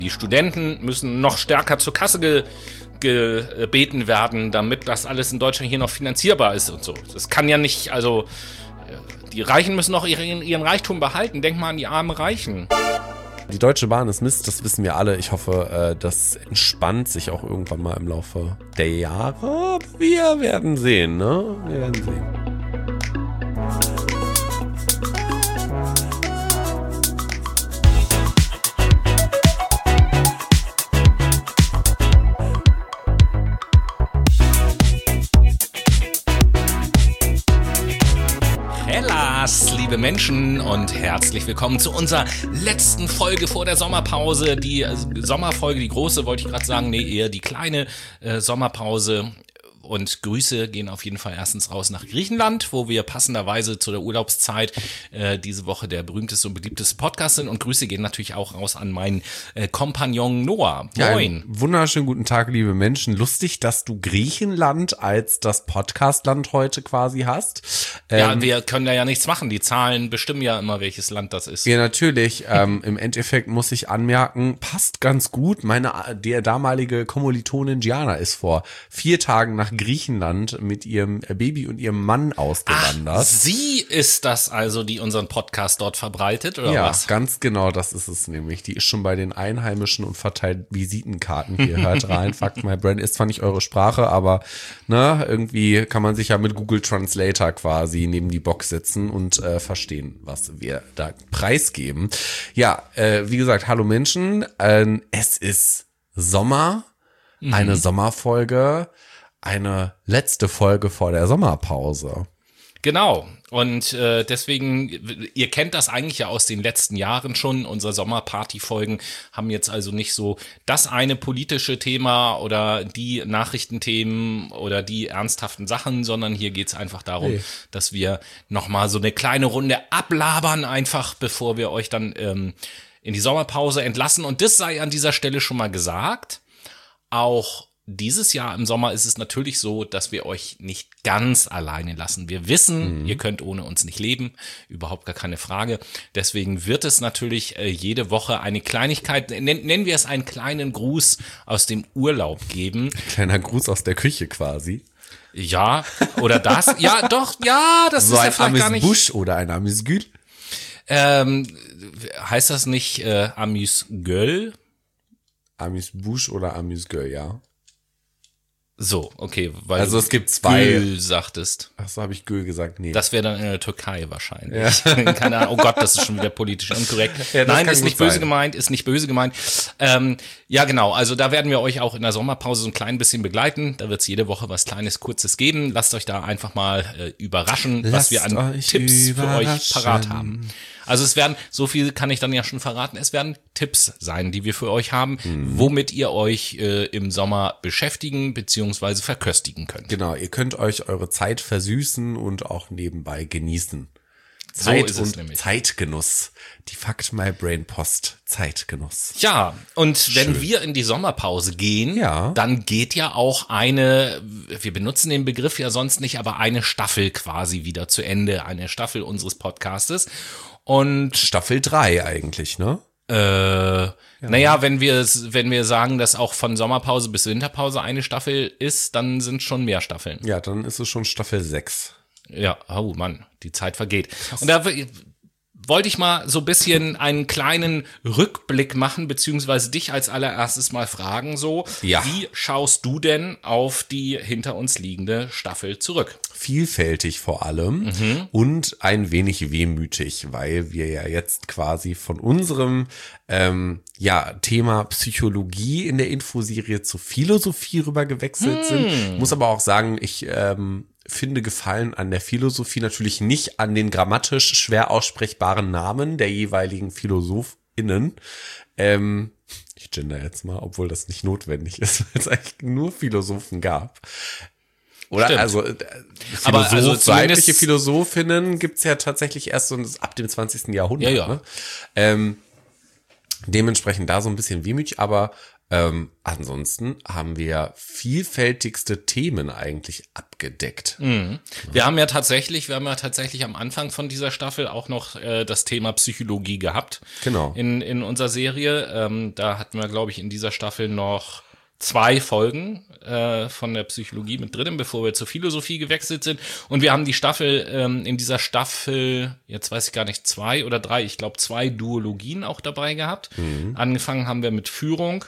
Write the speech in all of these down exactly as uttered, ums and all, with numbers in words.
Die Studenten müssen noch stärker zur Kasse ge- gebeten werden, damit das alles in Deutschland hier noch finanzierbar ist und so. Das kann ja nicht, also die Reichen müssen noch ihren, ihren Reichtum behalten. Denk mal an die armen Reichen. Die Deutsche Bahn ist Mist, das wissen wir alle. Ich hoffe, das entspannt sich auch irgendwann mal im Laufe der Jahre. Aber wir werden sehen, ne? Wir werden sehen. Hellas, liebe Menschen, und herzlich willkommen zu unserer letzten Folge vor der Sommerpause. Die äh, Sommerfolge, die große, wollte ich gerade sagen, nee, eher die kleine äh, Sommerpause. Und Grüße gehen auf jeden Fall erstens raus nach Griechenland, wo wir passenderweise zu der Urlaubszeit äh, diese Woche der berühmteste und beliebteste Podcast sind. Und Grüße gehen natürlich auch raus an meinen äh, Kompagnon Noah. Moin. Ja, wunderschönen guten Tag, liebe Menschen. Lustig, dass du Griechenland als das Podcastland heute quasi hast. Ähm, ja, wir können da ja nichts machen. Die Zahlen bestimmen ja immer, welches Land das ist. Ja, natürlich. ähm, Im Endeffekt muss ich anmerken, passt ganz gut. Meine der damalige Kommilitonin Gianna ist vor vier Tagen nach Griechenland mit ihrem Baby und ihrem Mann ausgewandert. Ach, sie ist das also, die unseren Podcast dort verbreitet, oder ja, was? Ja, ganz genau, das ist es nämlich. Die ist schon bei den Einheimischen und verteilt Visitenkarten. Hier hört rein, Fuck My Brand ist zwar nicht eure Sprache, aber ne, irgendwie kann man sich ja mit Google Translator quasi neben die Box setzen und äh, verstehen, was wir da preisgeben. Ja, äh, wie gesagt, hallo Menschen, äh, es ist Sommer, mhm. eine Sommerfolge, eine letzte Folge vor der Sommerpause. Genau. Und äh, deswegen, ihr kennt das eigentlich ja aus den letzten Jahren schon. Unsere Sommerparty-Folgen haben jetzt also nicht so das eine politische Thema oder die Nachrichtenthemen oder die ernsthaften Sachen, sondern hier geht's einfach darum, hey. dass wir nochmal so eine kleine Runde ablabern, einfach bevor wir euch dann ähm, in die Sommerpause entlassen. Und das sei an dieser Stelle schon mal gesagt. Auch dieses Jahr im Sommer ist es natürlich so, dass wir euch nicht ganz alleine lassen. Wir wissen, mhm. ihr könnt ohne uns nicht leben, überhaupt gar keine Frage. Deswegen wird es natürlich äh, jede Woche eine Kleinigkeit, nennen, nennen wir es einen kleinen Gruß aus dem Urlaub geben. Ein kleiner Gruß aus der Küche quasi. Ja, oder das. Ja, doch, ja, das so ist ja vielleicht gar nicht. So ein Amüs-Busch oder ein Amüs-Gül? Ähm, heißt das nicht äh, Amüs-Göll? Amüs-Busch oder Amüs-Göll, ja. So, okay, weil also es gibt zwei. Gül sagtest. Ach so, habe ich Gül gesagt? Nee. Das wäre dann in der Türkei wahrscheinlich. Ja. Keine Ahnung. Oh Gott, das ist schon wieder politisch inkorrekt. Ja, Nein, ist nicht böse sein. gemeint, ist nicht böse gemeint. Ähm, ja, genau. Also da werden wir euch auch in der Sommerpause so ein klein bisschen begleiten. Da wird es jede Woche was Kleines, Kurzes geben. Lasst euch da einfach mal äh, überraschen, Lasst was wir an Tipps für euch parat haben. Also es werden, so viel kann ich dann ja schon verraten, es werden Tipps sein, die wir für euch haben, mhm. womit ihr euch äh, im Sommer beschäftigen bzw. verköstigen könnt. Genau, ihr könnt euch eure Zeit versüßen und auch nebenbei genießen. Zeit so ist und es nämlich. Zeitgenuss. Die Fuck My Brain Post Zeitgenuss. Ja, und Schön. wenn wir in die Sommerpause gehen, ja. dann geht ja auch eine, wir benutzen den Begriff ja sonst nicht, aber eine Staffel quasi wieder zu Ende, eine Staffel unseres Podcastes. Und Staffel drei eigentlich, ne? Äh, ja. Naja, wenn wir wenn wir sagen, dass auch von Sommerpause bis Winterpause eine Staffel ist, dann sind schon mehr Staffeln. Ja, dann ist es schon Staffel sechs. Ja, oh Mann, die Zeit vergeht. Krass. Und da wollte ich mal so ein bisschen einen kleinen Rückblick machen, beziehungsweise dich als allererstes mal fragen, so, ja. wie schaust du denn auf die hinter uns liegende Staffel zurück? Vielfältig vor allem mhm. und ein wenig wehmütig, weil wir ja jetzt quasi von unserem ähm, ja Thema Psychologie in der Infoserie zur Philosophie rüber gewechselt hm. sind. Muss aber auch sagen, ich ähm, finde Gefallen an der Philosophie natürlich nicht an den grammatisch schwer aussprechbaren Namen der jeweiligen PhilosophInnen. Ähm, ich gender jetzt mal, obwohl das nicht notwendig ist, weil es eigentlich nur Philosophen gab. Oder? Stimmt. Also äh, Philosoph, aber also weibliche Philosophinnen gibt's ja tatsächlich erst so ab dem zwanzigsten Jahrhundert. Ja, ja. Ne? Ähm, dementsprechend da so ein bisschen wehmütig, aber Ähm, ansonsten haben wir vielfältigste Themen eigentlich abgedeckt. Mhm. Wir haben ja tatsächlich, wir haben ja tatsächlich am Anfang von dieser Staffel auch noch äh, das Thema Psychologie gehabt. Genau. In, in unserer Serie. Ähm, da hatten wir, glaube ich, in dieser Staffel noch zwei Folgen äh, von der Psychologie mit drin, bevor wir zur Philosophie gewechselt sind. Und wir haben die Staffel, ähm, in dieser Staffel, jetzt weiß ich gar nicht, zwei oder drei, ich glaube zwei Duologien auch dabei gehabt. Mhm. Angefangen haben wir mit Führung.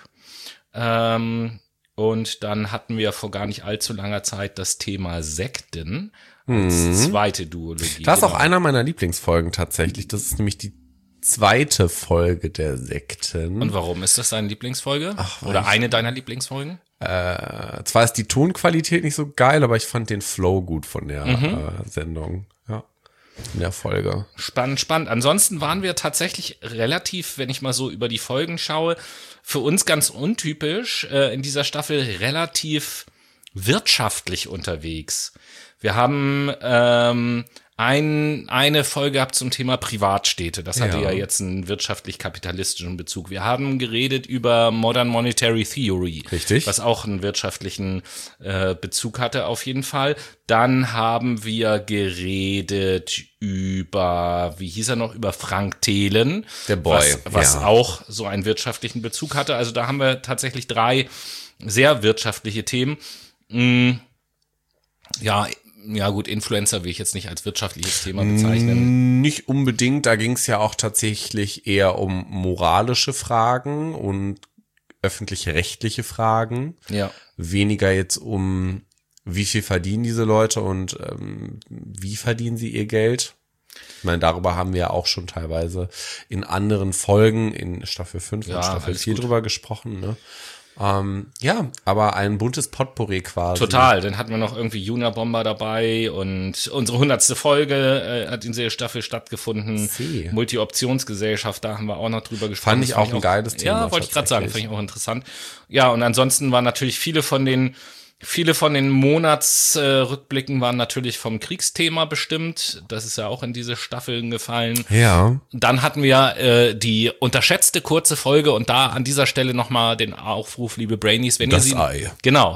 Ähm, und dann hatten wir vor gar nicht allzu langer Zeit das Thema Sekten als mhm. zweite Duologie. Das ist genau. auch einer meiner Lieblingsfolgen tatsächlich. Das ist nämlich die zweite Folge der Sekten. Und warum ist das deine Lieblingsfolge? Ach, Oder eine deiner Lieblingsfolgen? Äh, zwar ist die Tonqualität nicht so geil, aber ich fand den Flow gut von der mhm. äh, Sendung. Ja. In der Folge. Spannend, spannend. Ansonsten waren wir tatsächlich relativ, wenn ich mal so über die Folgen schaue, für uns ganz untypisch äh, in dieser Staffel relativ wirtschaftlich unterwegs. Wir haben ähm, ein, eine Folge gehabt zum Thema Privatstädte. Das hatte ja, ja jetzt einen wirtschaftlich-kapitalistischen Bezug. Wir haben geredet über Modern Monetary Theory. Richtig. Was auch einen wirtschaftlichen äh, Bezug hatte auf jeden Fall. Dann haben wir geredet über, wie hieß er noch, über Frank Thelen. Der Boy. Was, was ja. auch so einen wirtschaftlichen Bezug hatte. Also da haben wir tatsächlich drei sehr wirtschaftliche Themen. Mm, ja, Ja gut, Influencer will ich jetzt nicht als wirtschaftliches Thema bezeichnen. Nicht unbedingt, da ging es ja auch tatsächlich eher um moralische Fragen und öffentlich-rechtliche Fragen. Ja. Weniger jetzt um, wie viel verdienen diese Leute und ähm, wie verdienen sie ihr Geld. Ich meine, darüber haben wir ja auch schon teilweise in anderen Folgen in Staffel fünf ja, und Staffel vier gut. drüber gesprochen, ne? Ähm, ja, aber ein buntes Potpourri quasi. Total, dann hatten wir noch irgendwie Juna Bomber dabei und unsere hundertste Folge äh, hat in dieser Staffel stattgefunden. See. Multi-Optionsgesellschaft, da haben wir auch noch drüber gesprochen. Fand ich auch ein geiles Thema. Ja, wollte ich gerade sagen, fand ich auch interessant. Ja, und ansonsten waren natürlich viele von den Viele von den Monatsrückblicken äh, waren natürlich vom Kriegsthema bestimmt. Das ist ja auch in diese Staffeln gefallen. Ja. Dann hatten wir äh, die unterschätzte kurze Folge und da an dieser Stelle nochmal den Aufruf, liebe Brainies, wenn das ihr sie... Ei. Genau.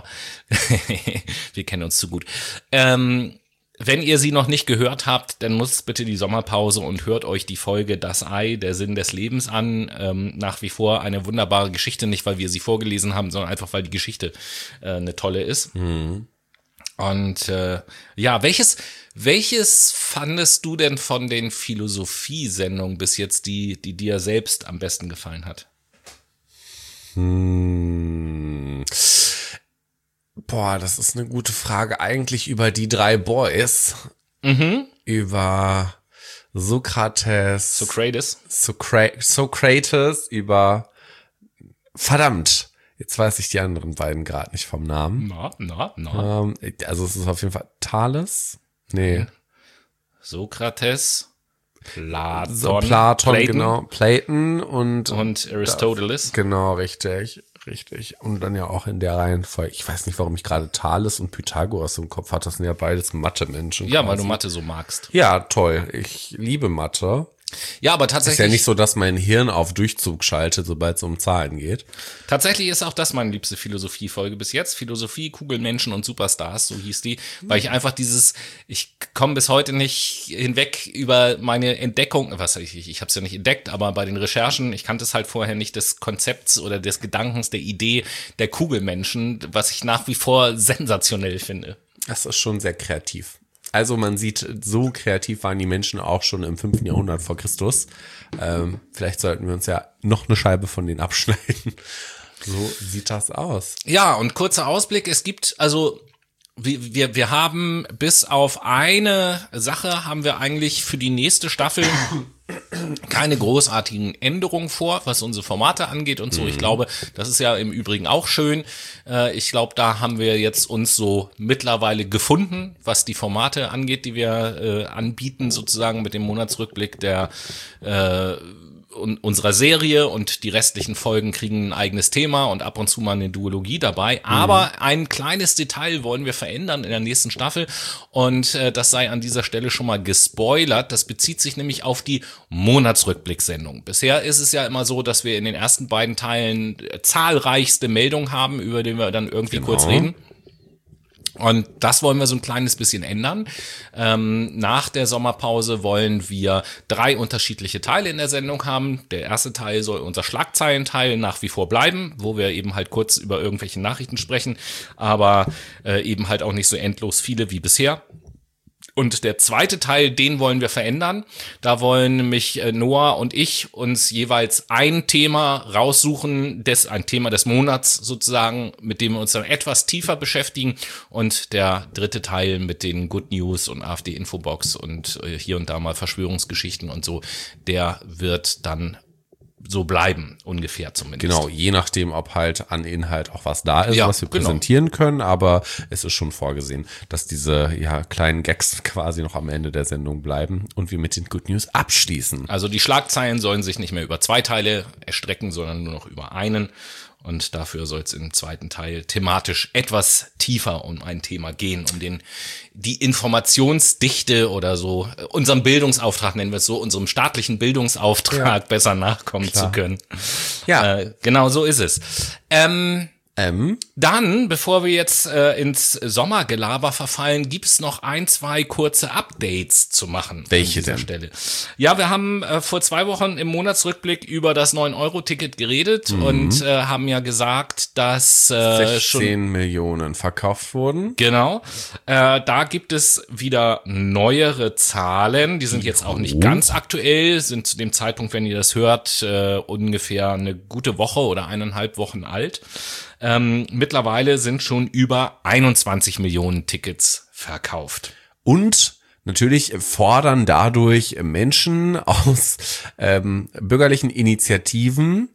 Wir kennen uns zu gut. Ähm, wenn ihr sie noch nicht gehört habt, dann nutzt bitte die Sommerpause und hört euch die Folge Das Ei, der Sinn des Lebens an. Ähm, nach wie vor eine wunderbare Geschichte, nicht weil wir sie vorgelesen haben, sondern einfach weil die Geschichte äh, eine tolle ist. Mhm. Und äh, ja, welches welches fandest du denn von den Philosophiesendungen bis jetzt, die die dir selbst am besten gefallen hat? Hm. Boah, das ist eine gute Frage. Eigentlich über die drei Boys. Mhm. Über Sokrates. Sokrates. Sokra- Sokrates, über verdammt, jetzt weiß ich die anderen beiden gerade nicht vom Namen. Na, na, na. Ähm, also es ist auf jeden Fall Thales. Nee. Sokrates. Platon. So, Platon, Platon. genau. Platon und Und Aristoteles. Da, genau, richtig. Richtig. Und dann ja auch in der Reihenfolge. Ich weiß nicht, warum ich gerade Thales und Pythagoras im Kopf hatte. Das sind ja beides Mathe-Menschen. Ja, quasi. weil du Mathe so magst. Ja, toll. Ich liebe Mathe. Ja, aber tatsächlich. Ist ja nicht so, dass mein Hirn auf Durchzug schaltet, sobald es um Zahlen geht. Tatsächlich ist auch das meine liebste Philosophie-Folge bis jetzt. Philosophie, Kugelmenschen und Superstars, so hieß die. Weil ich einfach dieses, ich komme bis heute nicht hinweg über meine Entdeckung, was ich, ich, ich habe es ja nicht entdeckt, aber bei den Recherchen, ich kannte es halt vorher nicht, des Konzepts oder des Gedankens, der Idee der Kugelmenschen, was ich nach wie vor sensationell finde. Das ist schon sehr kreativ. Also man sieht, so kreativ waren die Menschen auch schon im fünften Jahrhundert vor Christus. Ähm, vielleicht sollten wir uns ja noch eine Scheibe von denen abschneiden. So sieht das aus. Ja, und kurzer Ausblick, es gibt, also wir, wir, wir haben bis auf eine Sache haben wir eigentlich für die nächste Staffel keine großartigen Änderungen vor, was unsere Formate angeht und so. Mhm. Ich glaube, das ist ja im Übrigen auch schön. Ich glaube, da haben wir jetzt uns so mittlerweile gefunden, was die Formate angeht, die wir äh, anbieten, sozusagen mit dem Monatsrückblick, der äh, un- unserer Serie und die restlichen Folgen kriegen ein eigenes Thema und ab und zu mal eine Duologie dabei. Aber mhm. ein kleines Detail wollen wir verändern in der nächsten Staffel und äh, das sei an dieser Stelle schon mal gespoilert. Das bezieht sich nämlich auf die Monatsrückblicksendung. Bisher ist es ja immer so, dass wir in den ersten beiden Teilen äh, zahlreichste Meldungen haben, über die wir dann irgendwie genau. kurz reden. Und das wollen wir so ein kleines bisschen ändern. Ähm, nach der Sommerpause wollen wir drei unterschiedliche Teile in der Sendung haben. Der erste Teil soll unser Schlagzeilenteil nach wie vor bleiben, wo wir eben halt kurz über irgendwelche Nachrichten sprechen, aber äh, eben halt auch nicht so endlos viele wie bisher. Und der zweite Teil, den wollen wir verändern. Da wollen nämlich Noah und ich uns jeweils ein Thema raussuchen, des, ein Thema des Monats sozusagen, mit dem wir uns dann etwas tiefer beschäftigen. Und der dritte Teil mit den Good News und AfD-Infobox und hier und da mal Verschwörungsgeschichten und so, der wird dann so bleiben, ungefähr zumindest. Genau, je nachdem, ob halt an Inhalt auch was da ist, ja, was wir genau. präsentieren können, aber es ist schon vorgesehen, dass diese ja kleinen Gags quasi noch am Ende der Sendung bleiben und wir mit den Good News abschließen. Also die Schlagzeilen sollen sich nicht mehr über zwei Teile erstrecken, sondern nur noch über einen. Und dafür soll es im zweiten Teil thematisch etwas tiefer um ein Thema gehen, um den die Informationsdichte oder so, unserem Bildungsauftrag, nennen wir es so, unserem staatlichen Bildungsauftrag ja. besser nachkommen Klar. zu können. Ja, äh, genau so ist es. Ähm, Ähm. Dann, bevor wir jetzt äh, ins Sommergelaber verfallen, gibt's noch ein, zwei kurze Updates zu machen. Welche an dieser denn? Stelle. Ja, wir haben äh, vor zwei Wochen im Monatsrückblick über das neun Euro Ticket geredet mhm. und äh, haben ja gesagt, dass äh, sechzehn schon Millionen verkauft wurden. Genau. Äh, da gibt es wieder neuere Zahlen. Die sind jetzt auch nicht ganz aktuell, sind zu dem Zeitpunkt, wenn ihr das hört, äh, ungefähr eine gute Woche oder eineinhalb Wochen alt. Ähm, mittlerweile sind schon über einundzwanzig Millionen Tickets verkauft. Und natürlich fordern dadurch Menschen aus ähm, bürgerlichen Initiativen,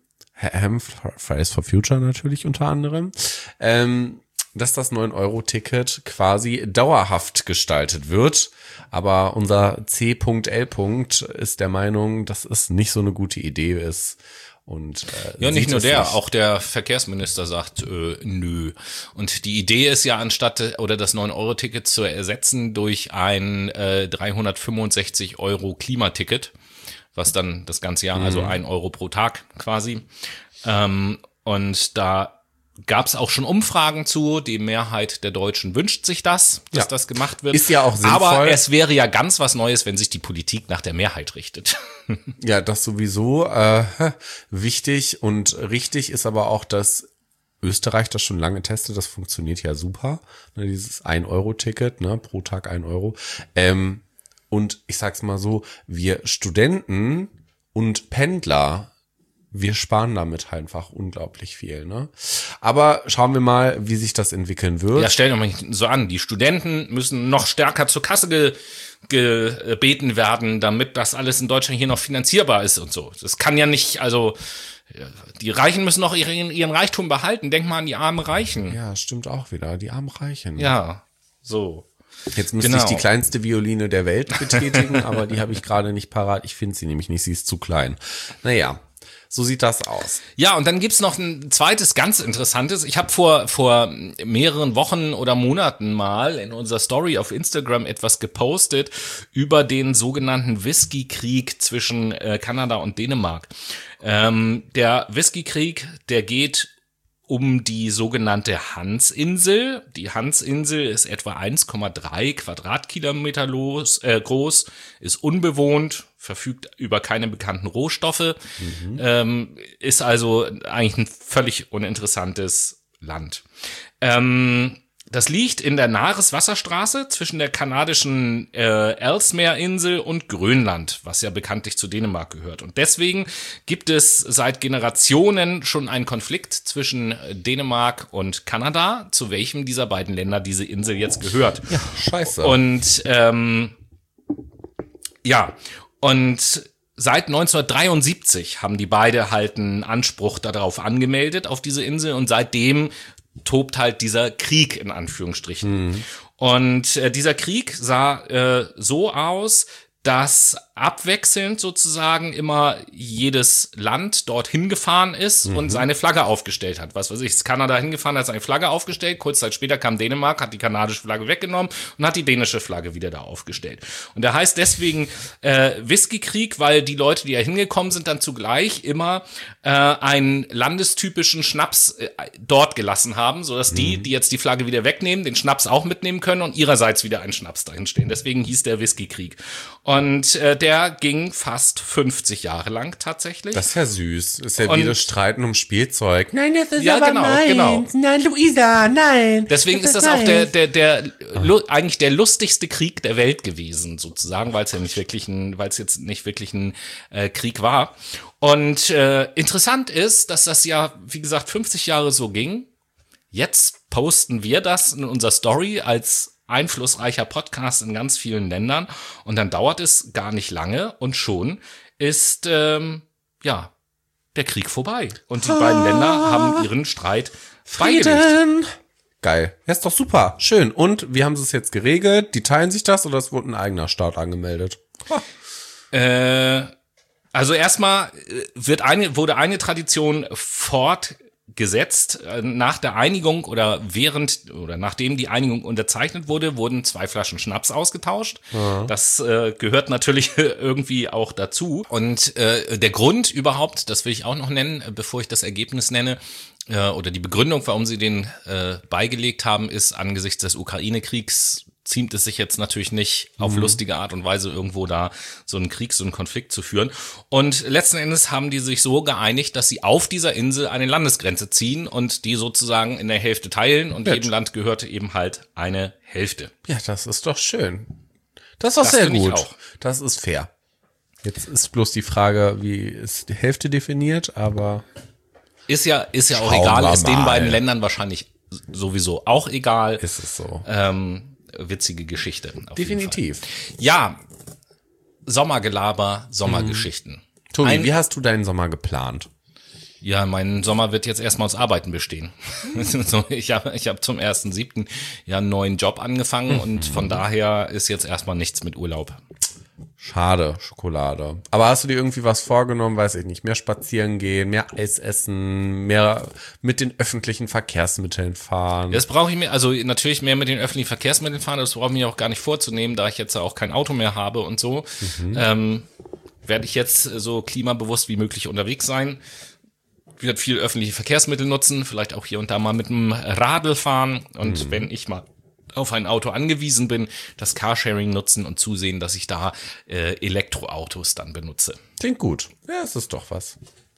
Fridays for Future natürlich unter anderem, ähm, dass das neun Euro Ticket quasi dauerhaft gestaltet wird. Aber unser C L ist der Meinung, dass es nicht so eine gute Idee ist. Und, äh, ja, nicht nur der, nicht. auch der Verkehrsminister sagt, äh, nö. Und die Idee ist ja, anstatt oder das neun Euro Ticket zu ersetzen durch ein äh, dreihundertfünfundsechzig Euro Klimaticket, was dann das ganze Jahr, mhm. also ein Euro pro Tag quasi. Ähm, und da gab's auch schon Umfragen zu. Die Mehrheit der Deutschen wünscht sich das, dass ja. das gemacht wird. Ist ja auch sinnvoll. Aber es wäre ja ganz was Neues, wenn sich die Politik nach der Mehrheit richtet. Ja, das sowieso. Äh, wichtig und richtig ist aber auch, dass Österreich das schon lange testet. Das funktioniert ja super. Ne, dieses ein Euro Ticket, ne, pro Tag ein Euro. Ähm, und ich sag's mal so, wir Studenten und Pendler, wir sparen damit halt einfach unglaublich viel, ne? Aber schauen wir mal, wie sich das entwickeln wird. Ja, stell dir mal so an, die Studenten müssen noch stärker zur Kasse ge gebeten werden, damit das alles in Deutschland hier noch finanzierbar ist und so. Das kann ja nicht, also die Reichen müssen noch ihren, ihren Reichtum behalten. Denk mal an die armen Reichen. Ja, stimmt auch wieder, die armen Reichen. Ja, so. Jetzt müsste genau. ich die kleinste Violine der Welt betätigen, aber die habe ich gerade nicht parat. Ich finde sie nämlich nicht, sie ist zu klein. Naja. So sieht das aus. Ja, und dann gibt's noch ein zweites ganz interessantes. Ich habe vor vor mehreren Wochen oder Monaten mal in unserer Story auf Instagram etwas gepostet über den sogenannten Whisky-Krieg zwischen äh, Kanada und Dänemark. Ähm, der Whisky-Krieg, der geht um die sogenannte Hansinsel. Die Hansinsel ist etwa eins Komma drei Quadratkilometer los, äh, groß, ist unbewohnt, verfügt über keine bekannten Rohstoffe, mhm. ähm, ist also eigentlich ein völlig uninteressantes Land. Ähm, das liegt in der Nares-Wasserstraße zwischen der kanadischen äh, Ellesmere-Insel und Grönland, was ja bekanntlich zu Dänemark gehört. Und deswegen gibt es seit Generationen schon einen Konflikt zwischen Dänemark und Kanada, zu welchem dieser beiden Länder diese Insel jetzt gehört. Ja, scheiße. Und ähm, ja, und seit neunzehnhundertdreiundsiebzig haben die beide halt einen Anspruch darauf angemeldet, auf diese Insel. Und seitdem tobt halt dieser Krieg in Anführungsstrichen. Mhm. Und äh, dieser Krieg sah äh, so aus, dass abwechselnd sozusagen immer jedes Land dorthin gefahren ist mhm. und seine Flagge aufgestellt hat. Was weiß ich, ist Kanada hingefahren, hat seine Flagge aufgestellt. Kurz Zeit später kam Dänemark, hat die kanadische Flagge weggenommen und hat die dänische Flagge wieder da aufgestellt. Und der heißt deswegen äh, Whiskykrieg, weil die Leute, die da hingekommen sind, dann zugleich immer äh, einen landestypischen Schnaps äh, dort gelassen haben, sodass die, die jetzt die Flagge wieder wegnehmen, den Schnaps auch mitnehmen können und ihrerseits wieder einen Schnaps dahin stehen. Deswegen hieß der Whiskykrieg. Und äh, der ging fast fünfzig Jahre lang tatsächlich. Das ist ja süß. Ist ja Und- wie das Streiten um Spielzeug. Nein, das ist Ja, aber genau, meins. genau. Nein, Luisa, nein. Deswegen das ist das auch der, meins. der, der, lu- eigentlich der lustigste Krieg der Welt gewesen, sozusagen, weil es ja nicht wirklich ein, weil es jetzt nicht wirklich ein äh, Krieg war. Und äh, interessant ist, dass das ja, wie gesagt, fünfzig Jahre so ging. Jetzt posten wir das in unserer Story als einflussreicher Podcast in ganz vielen Ländern. Und dann dauert es gar nicht lange und schon ist, ähm, ja, der Krieg vorbei. Und die beiden Länder haben ihren Streit beigelegt. Frieden. Geil. Ja, ist doch super. Schön. Und wie haben sie es jetzt geregelt? Die teilen sich das oder es wurde ein eigener Staat angemeldet? Ha. Äh, also erstmal äh, wird eine, wurde eine Tradition fortgesetzt. Äh, Nach der Einigung oder während oder nachdem die Einigung unterzeichnet wurde, wurden zwei Flaschen Schnaps ausgetauscht. Das äh, gehört natürlich irgendwie auch dazu. Und äh, der Grund überhaupt, das will ich auch noch nennen, äh, bevor ich das Ergebnis nenne, äh, oder die Begründung, warum sie den äh, beigelegt haben, ist angesichts des Ukraine-Kriegs ziemt es sich jetzt natürlich nicht auf lustige Art und Weise irgendwo da so einen Krieg, so einen Konflikt zu führen. Und letzten Endes haben die sich so geeinigt, dass sie auf dieser Insel eine Landesgrenze ziehen und die sozusagen in der Hälfte teilen und Nett. jedem Land gehörte eben halt eine Hälfte. Ja, das ist doch schön. Das ist doch Das sehr finde ich gut. auch. Das ist fair. Jetzt ist bloß die Frage, wie ist die Hälfte definiert, aber Ist ja, ist ja auch Schauen egal, wir ist den mal. beiden Ländern wahrscheinlich sowieso auch egal. ist es so. Ähm, witzige Geschichte. auf jeden Fall. Definitiv. Ja, Sommergelaber, Sommergeschichten. Tobi, Ein- wie hast du deinen Sommer geplant? Ja, mein Sommer wird jetzt erstmal aus Arbeiten bestehen. So, ich habe ich hab zum ersten siebten ja einen neuen Job angefangen und von daher ist jetzt erstmal nichts mit Urlaub. Schade, Schokolade. Aber hast du dir irgendwie was vorgenommen, weiß ich nicht, mehr spazieren gehen, mehr Eis essen, mehr mit den öffentlichen Verkehrsmitteln fahren? Das brauche ich mir, also natürlich mehr mit den öffentlichen Verkehrsmitteln fahren, das brauche ich mir auch gar nicht vorzunehmen, da ich jetzt auch kein Auto mehr habe und so. Ähm, werde ich jetzt so klimabewusst wie möglich unterwegs sein. Ich werde viel öffentliche Verkehrsmittel nutzen, vielleicht auch hier und da mal mit dem Radl fahren und wenn ich mal auf ein Auto angewiesen bin, das Carsharing nutzen und zusehen, dass ich da äh, Elektroautos dann benutze. Klingt gut. Ja, es ist doch was.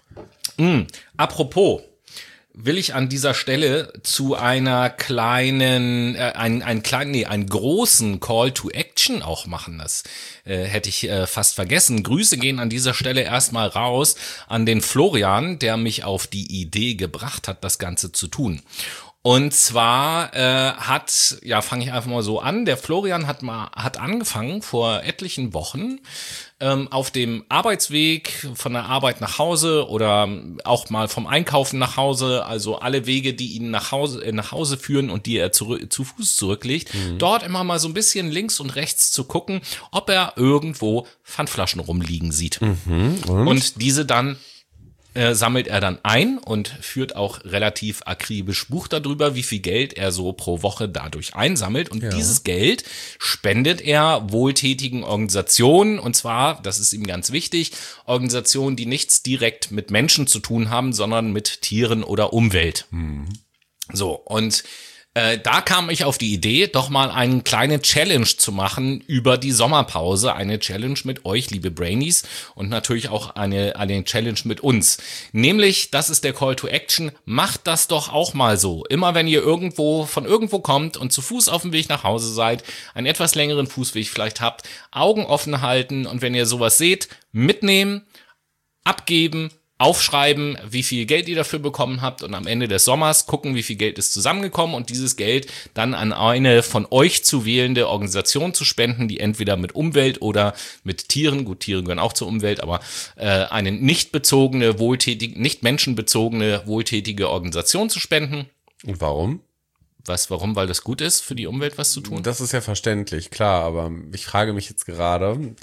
Apropos, will ich an dieser Stelle zu einer kleinen, äh, einen, einen kleinen, nee, einen großen Call to Action auch machen. Das äh, hätte ich äh, fast vergessen. Grüße gehen an dieser Stelle erstmal raus an den Florian, der mich auf die Idee gebracht hat, das Ganze zu tun. Und zwar äh, hat, ja, fange ich einfach mal so an. Der Florian hat mal hat angefangen vor etlichen Wochen ähm, auf dem Arbeitsweg von der Arbeit nach Hause oder auch mal vom Einkaufen nach Hause, also alle Wege, die ihn nach Hause äh, nach Hause führen und die er zurück, zu Fuß zurücklegt, dort immer mal so ein bisschen links und rechts zu gucken, ob er irgendwo Pfandflaschen rumliegen sieht. Und? Und diese dann äh, sammelt er dann ein und führt auch relativ akribisch Buch darüber, wie viel Geld er so pro Woche dadurch einsammelt. Und dieses Geld spendet er wohltätigen Organisationen. Und zwar, das ist ihm ganz wichtig, Organisationen, die nichts direkt mit Menschen zu tun haben, sondern mit Tieren oder Umwelt. So, und äh, da kam ich auf die Idee, doch mal eine kleine Challenge zu machen über die Sommerpause. Eine Challenge mit euch, liebe Brainies, und natürlich auch eine, eine Challenge mit uns. Nämlich, das ist der Call to Action, macht das doch auch mal so. Immer wenn ihr irgendwo, von irgendwo kommt und zu Fuß auf dem Weg nach Hause seid, einen etwas längeren Fußweg vielleicht habt, Augen offen halten und wenn ihr sowas seht, mitnehmen, abgeben, aufschreiben, wie viel Geld ihr dafür bekommen habt und am Ende des Sommers gucken, wie viel Geld ist zusammengekommen und dieses Geld dann an eine von euch zu wählende Organisation zu spenden, die entweder mit Umwelt oder mit Tieren, gut, Tiere gehören auch zur Umwelt, aber äh, eine nicht bezogene, wohltätige, nicht menschenbezogene, wohltätige Organisation zu spenden. Und warum? Was, warum? Weil das gut ist, für die Umwelt was zu tun? Das ist ja verständlich, klar, aber ich frage mich jetzt gerade,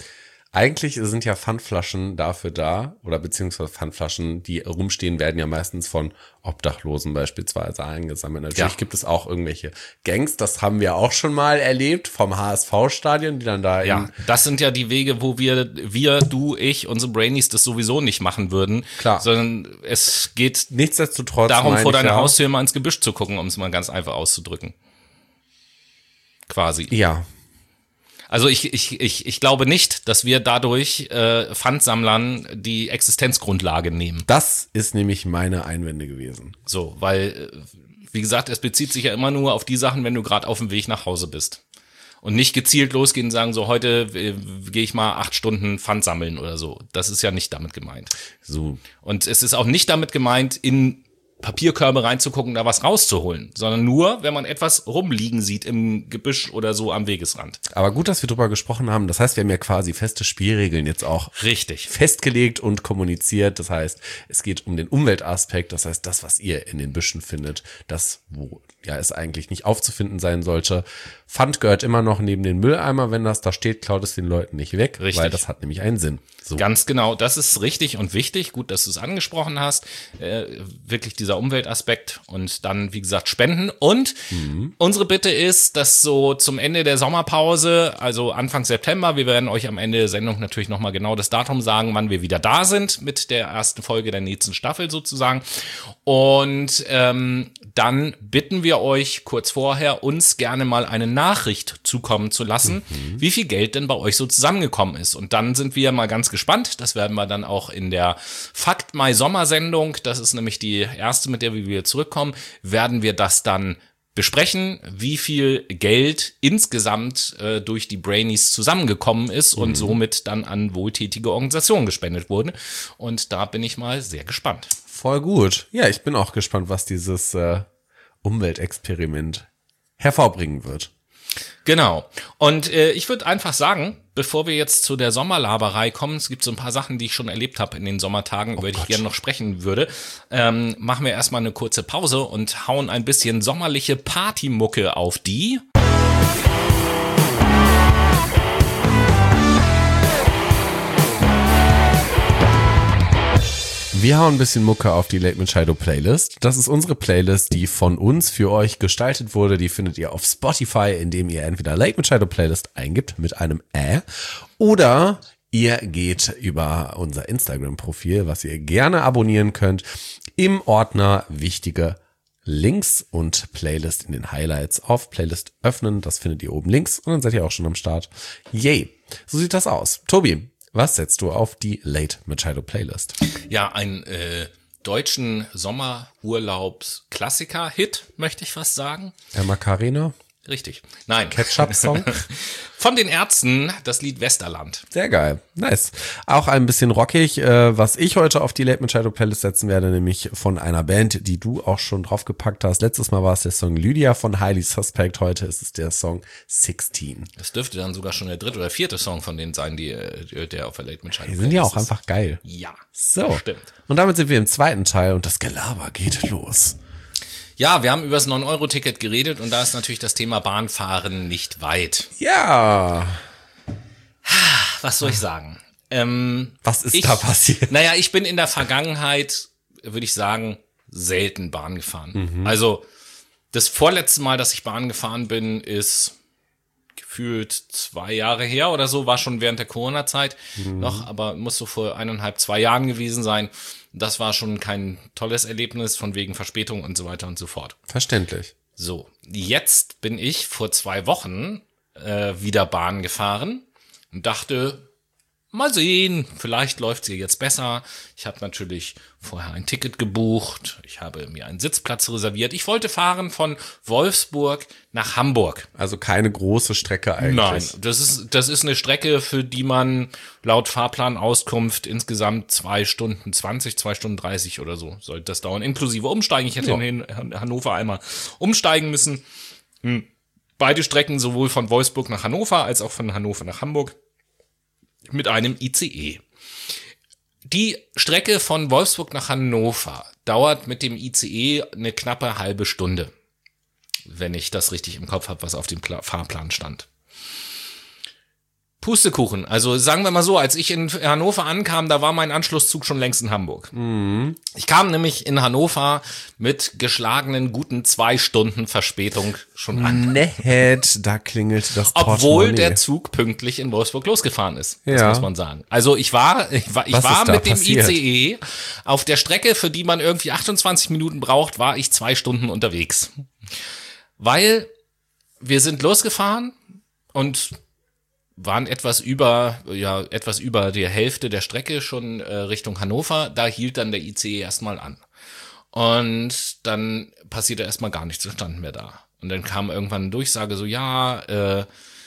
Eigentlich sind ja Pfandflaschen dafür da, oder beziehungsweise Pfandflaschen, die rumstehen, werden ja meistens von Obdachlosen beispielsweise eingesammelt. Natürlich Ja. gibt es auch irgendwelche Gangs, das haben wir auch schon mal erlebt, vom H S V-Stadion, die dann da Ja, in, das sind ja die Wege, wo wir, wir, du, ich, unsere Brainies das sowieso nicht machen würden. Klar. Sondern es geht nichtsdestotrotz darum, meine vor ich deiner ja, Haustür mal ins Gebüsch zu gucken, um es mal ganz einfach auszudrücken. Quasi. Ja, Also ich, ich, ich, ich glaube nicht, dass wir dadurch äh, Pfandsammlern die Existenzgrundlage nehmen. das ist nämlich meine Einwände gewesen. So, weil, äh, wie gesagt, es bezieht sich ja immer nur auf die Sachen, wenn du gerade auf dem Weg nach Hause bist. Und nicht gezielt losgehen und sagen, so heute äh, gehe ich mal acht Stunden Pfand sammeln oder so. Das ist ja nicht damit gemeint. So, Und es ist auch nicht damit gemeint, in Papierkörbe reinzugucken, da was rauszuholen, sondern nur, wenn man etwas rumliegen sieht im Gebüsch oder so am Wegesrand. aber gut, dass wir drüber gesprochen haben. Das heißt, wir haben ja quasi feste Spielregeln jetzt auch Richtig. festgelegt und kommuniziert. Das heißt, es geht um den Umweltaspekt. Das heißt, das, was ihr in den Büschen findet, das, wo ja es eigentlich nicht aufzufinden sein sollte. Pfand gehört immer noch neben den Mülleimer. Wenn das da steht, klaut es den Leuten nicht weg, Richtig. weil das hat nämlich einen Sinn. So. Ganz genau, das ist richtig und wichtig. Gut, dass du es angesprochen hast. Äh, wirklich dieser Umweltaspekt und dann, wie gesagt, Spenden. Und mhm. unsere Bitte ist, dass so zum Ende der Sommerpause, also Anfang September, wir werden euch am Ende der Sendung natürlich nochmal genau das Datum sagen, wann wir wieder da sind mit der ersten Folge der nächsten Staffel sozusagen. Und ähm, dann bitten wir euch kurz vorher, uns gerne mal eine Nachricht zukommen zu lassen, mhm. wie viel Geld denn bei euch so zusammengekommen ist. Und dann sind wir mal ganz gespannt. Das werden wir dann auch in der Fakt Mai Sommersendung, das ist nämlich die erste, mit der wir wieder zurückkommen, werden wir das dann besprechen, wie viel Geld insgesamt äh, durch die Brainies zusammengekommen ist und mhm. somit dann an wohltätige Organisationen gespendet wurde. Und da bin ich mal sehr gespannt. Voll gut. Ja, ich bin auch gespannt, was dieses äh, Umweltexperiment hervorbringen wird. Genau. Und äh, ich würde einfach sagen, bevor wir jetzt zu der Sommerlaberei kommen, es gibt so ein paar Sachen, die ich schon erlebt habe in den Sommertagen, über die ich gerne noch sprechen würde, ähm, machen wir erstmal eine kurze Pause und hauen ein bisschen sommerliche Partymucke auf die... Wir hauen ein bisschen Mucke auf die Late mit Shido Playlist. Das ist unsere Playlist, die von uns für euch gestaltet wurde. Die findet ihr auf Spotify, indem ihr entweder Late mit Shido Playlist eingibt mit einem Ä oder ihr geht über unser Instagram-Profil, was ihr gerne abonnieren könnt, im Ordner wichtige Links und Playlist in den Highlights auf Playlist öffnen. Das findet ihr oben links und dann seid ihr auch schon am Start. Yay! So sieht das aus. Tobi, was setzt du auf die Late Machado Playlist? Ja, ein äh, deutschen Sommerurlaubs-Klassiker-Hit, möchte ich fast sagen. Der Macarena? Richtig. Nein. Ketchup-Song? Von den Ärzten das Lied Westerland. Sehr geil. Nice. Auch ein bisschen rockig, äh, was ich heute auf die Late Machado Playlist setzen werde, nämlich von einer Band, die du auch schon draufgepackt hast. Letztes Mal war es der Song Lydia von Highly Suspect. Heute ist es der Song sixteen. Das dürfte dann sogar schon der dritte oder vierte Song von denen sein, die, der auf der Late Machado Playlist ist. Die sind ja auch einfach geil. Ja. So. Stimmt. Und damit sind wir im zweiten Teil und das Gelaber geht los. Ja, wir haben über das neun Euro Ticket geredet und da ist natürlich das Thema Bahnfahren nicht weit. Ja. Was soll ich sagen? Ähm, Was ist ich, da passiert? Naja, ich bin in der Vergangenheit, würde ich sagen, selten Bahn gefahren. Mhm. Also das vorletzte Mal, dass ich Bahn gefahren bin, ist gefühlt zwei Jahre her oder so, war schon während der Corona-Zeit mhm. noch, aber muss so vor eineinhalb, zwei Jahren gewesen sein. Das war schon kein tolles Erlebnis von wegen Verspätung und so weiter und so fort. Verständlich. So, jetzt bin ich vor zwei Wochen äh, wieder Bahn gefahren und dachte, mal sehen, vielleicht läuft sie jetzt besser. Ich habe natürlich vorher ein Ticket gebucht, ich habe mir einen Sitzplatz reserviert. Ich wollte fahren von Wolfsburg nach Hamburg. Also keine große Strecke eigentlich. Nein, das ist, das ist eine Strecke, für die man laut Fahrplanauskunft insgesamt zwei Stunden zwanzig, zwei Stunden dreißig oder so sollte das dauern, inklusive Umsteigen. Ich hätte ja. in Hannover einmal umsteigen müssen. Hm. Beide Strecken, sowohl von Wolfsburg nach Hannover als auch von Hannover nach Hamburg, mit einem I C E. Die Strecke von Wolfsburg nach Hannover dauert mit dem I C E eine knappe halbe Stunde, wenn ich das richtig im Kopf habe, was auf dem Fahrplan stand. Pustekuchen. Also sagen wir mal so, als ich in Hannover ankam, da war mein Anschlusszug schon längst in Hamburg. Mhm. Ich kam nämlich in Hannover mit geschlagenen guten zwei Stunden Verspätung schon an. Nett, da klingelt das Obwohl der Zug pünktlich in Wolfsburg losgefahren ist, das ja. muss man sagen. Also ich war, ich war, ich war mit dem passiert? I C E auf der Strecke, für die man irgendwie achtundzwanzig Minuten braucht, war ich zwei Stunden unterwegs. Weil wir sind losgefahren und waren etwas über, ja, etwas über die Hälfte der Strecke schon äh, Richtung Hannover. Da hielt dann der I C E erstmal an. Und dann passierte erstmal gar nichts, wir standen mehr da. Und dann kam irgendwann eine Durchsage so, ja, äh,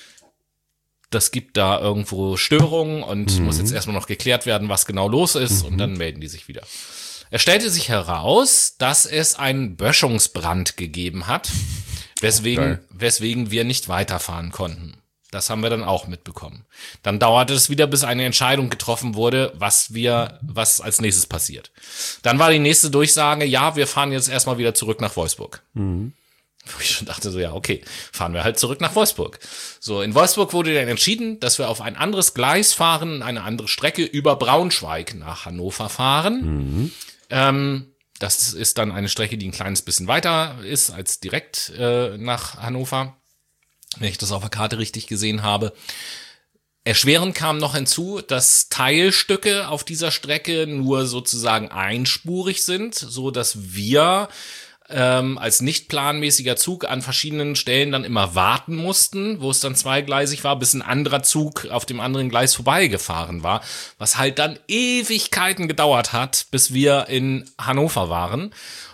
das gibt da irgendwo Störungen und mhm. muss jetzt erstmal noch geklärt werden, was genau los ist. Mhm. Und dann melden die sich wieder. Es stellte sich heraus, dass es einen Böschungsbrand gegeben hat, weswegen, okay. weswegen wir nicht weiterfahren konnten. Das haben wir dann auch mitbekommen. Dann dauerte es wieder, bis eine Entscheidung getroffen wurde, was wir, was als nächstes passiert. Dann war die nächste Durchsage, ja, wir fahren jetzt erstmal wieder zurück nach Wolfsburg. Mhm. Wo ich schon dachte so, ja, okay, fahren wir halt zurück nach Wolfsburg. So, in Wolfsburg wurde dann entschieden, dass wir auf ein anderes Gleis fahren, eine andere Strecke über Braunschweig nach Hannover fahren. Mhm. Ähm, das ist dann eine Strecke, die ein kleines bisschen weiter ist als direkt äh, nach Hannover, wenn ich das auf der Karte richtig gesehen habe. Erschwerend kam noch hinzu, dass Teilstücke auf dieser Strecke nur sozusagen einspurig sind, so dass wir ähm, als nicht planmäßiger Zug an verschiedenen Stellen dann immer warten mussten, wo es dann zweigleisig war, bis ein anderer Zug auf dem anderen Gleis vorbeigefahren war, was halt dann Ewigkeiten gedauert hat, bis wir in Hannover waren.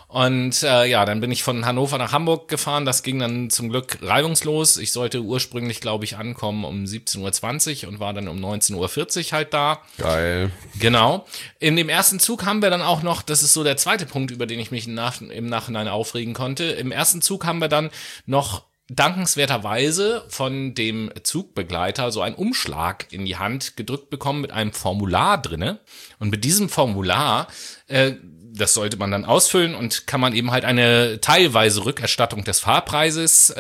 Und äh, ja, dann bin ich von Hannover nach Hamburg gefahren. Das ging dann zum Glück reibungslos. Ich sollte ursprünglich, glaube ich, ankommen um siebzehn Uhr zwanzig und war dann um neunzehn Uhr vierzig halt da. Geil. Genau. In dem ersten Zug haben wir dann auch noch, das ist so der zweite Punkt, über den ich mich im, Nach- im Nachhinein aufregen konnte. Im ersten Zug haben wir dann noch dankenswerterweise von dem Zugbegleiter so einen Umschlag in die Hand gedrückt bekommen mit einem Formular drinne. Und mit diesem Formular äh, das sollte man dann ausfüllen und kann man eben halt eine teilweise Rückerstattung des Fahrpreises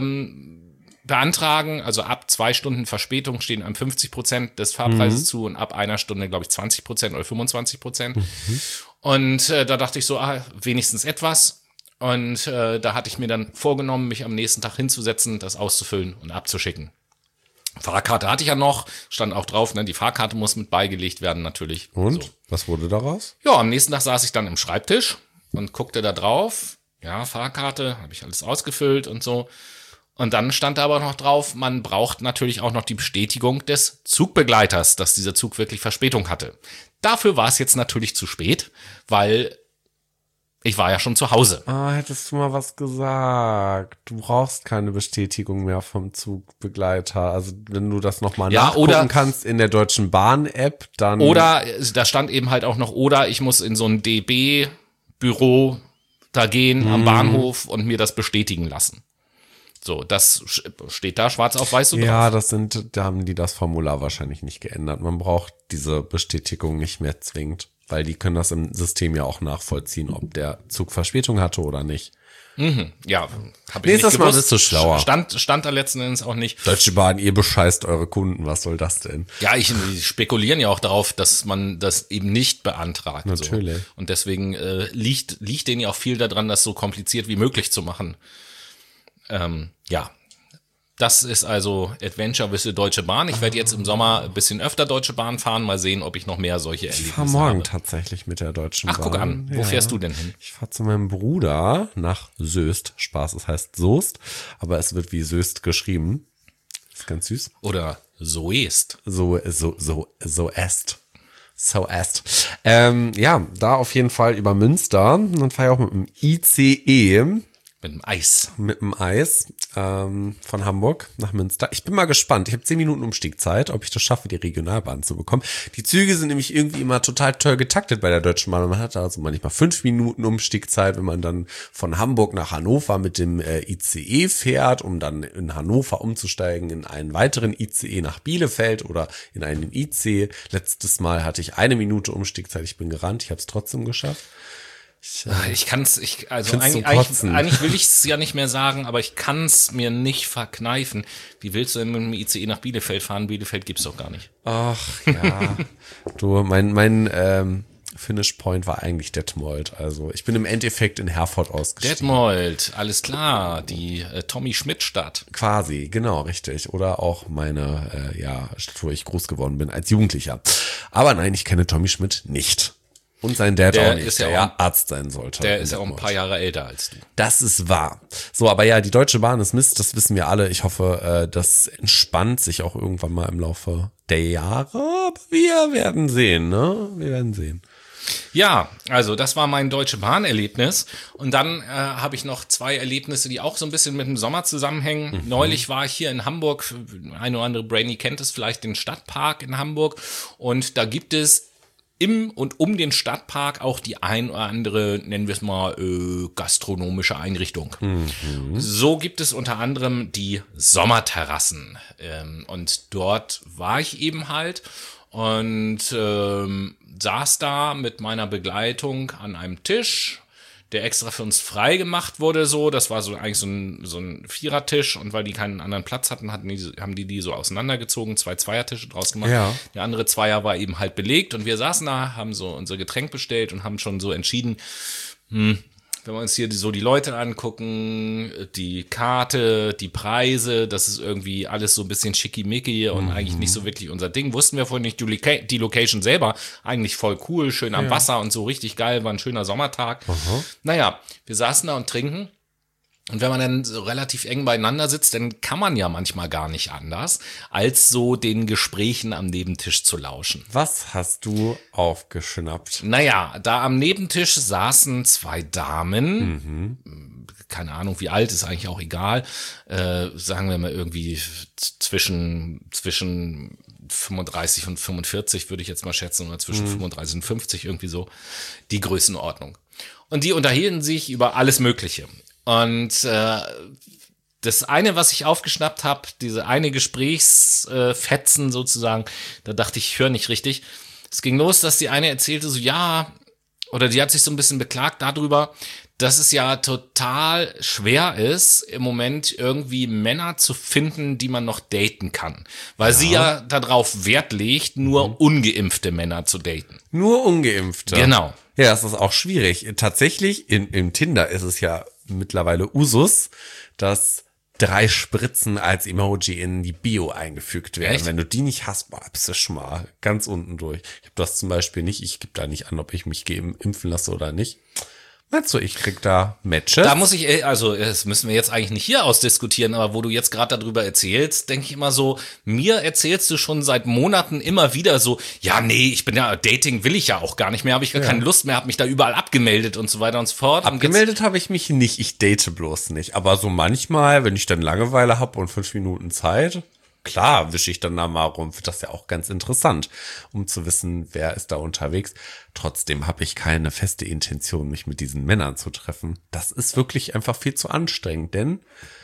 ähm, beantragen. Also ab zwei Stunden Verspätung stehen einem fünfzig Prozent des Fahrpreises mhm. zu und ab einer Stunde, glaube ich, zwanzig Prozent oder fünfundzwanzig Prozent. Mhm. Und äh, da dachte ich so, ah, wenigstens etwas. Und äh, da hatte ich mir dann vorgenommen, mich am nächsten Tag hinzusetzen, das auszufüllen und abzuschicken. Fahrkarte hatte ich ja noch, stand auch drauf, ne, die Fahrkarte muss mit beigelegt werden natürlich. Und? So. Was wurde daraus? Ja, am nächsten Tag saß ich dann im Schreibtisch und guckte da drauf. Ja, Fahrkarte, habe ich alles ausgefüllt und so. Und dann stand da aber noch drauf, man braucht natürlich auch noch die Bestätigung des Zugbegleiters, dass dieser Zug wirklich Verspätung hatte. Dafür war es jetzt natürlich zu spät, weil ich war ja schon zu Hause. Ah, hättest du mal was gesagt. Du brauchst keine Bestätigung mehr vom Zugbegleiter. Also wenn du das nochmal ja, nachgucken oder, kannst in der Deutschen Bahn-App, dann... Oder, da stand eben halt auch noch, oder ich muss in so ein D B-Büro da gehen hm. am Bahnhof und mir das bestätigen lassen. So, das steht da schwarz auf weiß so drauf. Ja, das sind, da haben die das Formular wahrscheinlich nicht geändert. Man braucht diese Bestätigung nicht mehr zwingend. Weil die können das im System ja auch nachvollziehen, ob der Zug Verspätung hatte oder nicht. Mhm, ja, habe ich Nächstes nicht Mal gewusst. bist du schlauer. Stand, stand da letzten Endes auch nicht. Deutsche Bahn, ihr bescheißt eure Kunden, was soll das denn? Ja, ich, die spekulieren ja auch darauf, dass man das eben nicht beantragt. Natürlich. So. Und deswegen äh, liegt, liegt denen ja auch viel daran, das so kompliziert wie möglich zu machen. Ähm, ja. Das ist also Adventure with the Deutsche Bahn. Ich werde jetzt im Sommer ein bisschen öfter Deutsche Bahn fahren. Mal sehen, ob ich noch mehr solche Erlebnisse habe. Ich fahre morgen tatsächlich mit der Deutschen Ach, Bahn. Ach, guck an. Wo ja. fährst du denn hin? Ich fahre zu meinem Bruder nach Soest. Spaß, es heißt Soest, aber es wird wie Soest geschrieben. Ist ganz süß. Oder Soest. So, so, so, so est. So est. Ähm, ja, da auf jeden Fall über Münster. Dann fahre ich auch mit dem I C E. Mit dem Eis. Mit dem Eis ähm, von Hamburg nach Münster. Ich bin mal gespannt. Ich habe zehn Minuten Umstiegzeit, ob ich das schaffe, die Regionalbahn zu bekommen. Die Züge sind nämlich irgendwie immer total toll getaktet bei der Deutschen Bahn. Man hat also manchmal fünf Minuten Umstiegzeit, wenn man dann von Hamburg nach Hannover mit dem äh, I C E fährt, um dann in Hannover umzusteigen in einen weiteren I C E nach Bielefeld oder in einen I C. Letztes Mal hatte ich eine Minute Umstiegzeit. Ich bin gerannt. Ich habe es trotzdem geschafft. Ich, äh, Ich kann's, ich, also Find's eigentlich, zum eigentlich, Kotzen. eigentlich will ich es ja nicht mehr sagen, aber ich kann's mir nicht verkneifen. Wie willst du denn mit dem I C E nach Bielefeld fahren? Bielefeld gibt's doch gar nicht. Ach, ja. Du, mein, mein, ähm, Finish Point war eigentlich Detmold. Also ich bin im Endeffekt in Herford ausgestiegen. Detmold, alles klar, die äh, Tommy Schmidt Stadt. Quasi, genau, richtig. Oder auch meine, äh, ja, Stadt, wo ich groß geworden bin als Jugendlicher. Aber nein, ich kenne Tommy Schmidt nicht. Und sein Dad Der auch nicht, ist ja der auch- ja Arzt sein sollte. Der in ist ja auch ein Detmold. paar Jahre älter als du. Das ist wahr. So, aber ja, die Deutsche Bahn ist Mist, das wissen wir alle. Ich hoffe, äh, das entspannt sich auch irgendwann mal im Laufe der Jahre. Aber wir werden sehen, ne? Wir werden sehen. Ja, also das war mein Deutsche Bahn-Erlebnis. Und dann äh, habe ich noch zwei Erlebnisse, die auch so ein bisschen mit dem Sommer zusammenhängen. Mhm. Neulich war ich hier in Hamburg, ein oder andere Brainy kennt es vielleicht, den Stadtpark in Hamburg. Und da gibt es im und um den Stadtpark auch die ein oder andere, nennen wir es mal, äh, gastronomische Einrichtung. So gibt es unter anderem die Sommerterrassen. Ähm, und dort war ich eben halt und ähm, saß da mit meiner Begleitung an einem Tisch, der extra für uns frei gemacht wurde, so. Das war so eigentlich so ein, so ein Vierertisch und weil die keinen anderen Platz hatten, hatten die, haben die die so auseinandergezogen, zwei Zweiertische draus gemacht. Ja. Der andere Zweier war eben halt belegt und wir saßen da, haben so unser Getränk bestellt und haben schon so entschieden, hm, wenn wir uns hier so die Leute angucken, die Karte, die Preise, das ist irgendwie alles so ein bisschen schickimicki und eigentlich nicht so wirklich unser Ding. Wussten wir vorhin nicht, die, Loca- die Location selber eigentlich voll cool, schön am Wasser und so richtig geil, war ein schöner Sommertag. Naja, wir saßen da und trinken. Und wenn man dann so relativ eng beieinander sitzt, dann kann man ja manchmal gar nicht anders, als so den Gesprächen am Nebentisch zu lauschen. Was hast du aufgeschnappt? Naja, da am Nebentisch saßen zwei Damen, keine Ahnung wie alt, ist eigentlich auch egal, äh, sagen wir mal irgendwie zwischen, zwischen fünfunddreißig und fünfundvierzig würde ich jetzt mal schätzen, oder zwischen fünfunddreißig und fünfzig, irgendwie so, die Größenordnung. Und die unterhielten sich über alles Mögliche. Und äh, das eine, was ich aufgeschnappt habe, diese eine Gesprächsfetzen sozusagen, da dachte ich, ich höre nicht richtig. Es ging los, dass die eine erzählte so, ja, oder die hat sich so ein bisschen beklagt darüber, dass es ja total schwer ist, im Moment irgendwie Männer zu finden, die man noch daten kann. Weil ja. sie ja darauf Wert legt, nur mhm. ungeimpfte Männer zu daten. Nur ungeimpfte? Genau. Ja, das ist auch schwierig. Tatsächlich, in, im Tinder ist es ja mittlerweile Usus, dass drei Spritzen als Emoji in die Bio eingefügt werden. Echt? Wenn du die nicht hast, boah, bist du schon mal ganz unten durch. Ich habe das zum Beispiel nicht. Ich gebe da nicht an, ob ich mich impfen lasse oder nicht. Meinst du, ich krieg da Matches? Da muss ich, also das müssen wir jetzt eigentlich nicht hier ausdiskutieren, aber wo du jetzt gerade darüber erzählst, denke ich immer so, mir erzählst du schon seit Monaten immer wieder so, ja, nee, ich bin ja, Dating will ich ja auch gar nicht mehr, habe ich gar ja. keine Lust mehr, habe mich da überall abgemeldet und so weiter und so fort. Abgemeldet habe ich mich nicht, ich date bloß nicht. Aber so manchmal, wenn ich dann Langeweile habe und fünf Minuten Zeit, klar, wische ich dann da mal rum. Das ist ja auch ganz interessant, um zu wissen, wer ist da unterwegs. Trotzdem habe ich keine feste Intention, mich mit diesen Männern zu treffen. Das ist wirklich einfach viel zu anstrengend, denn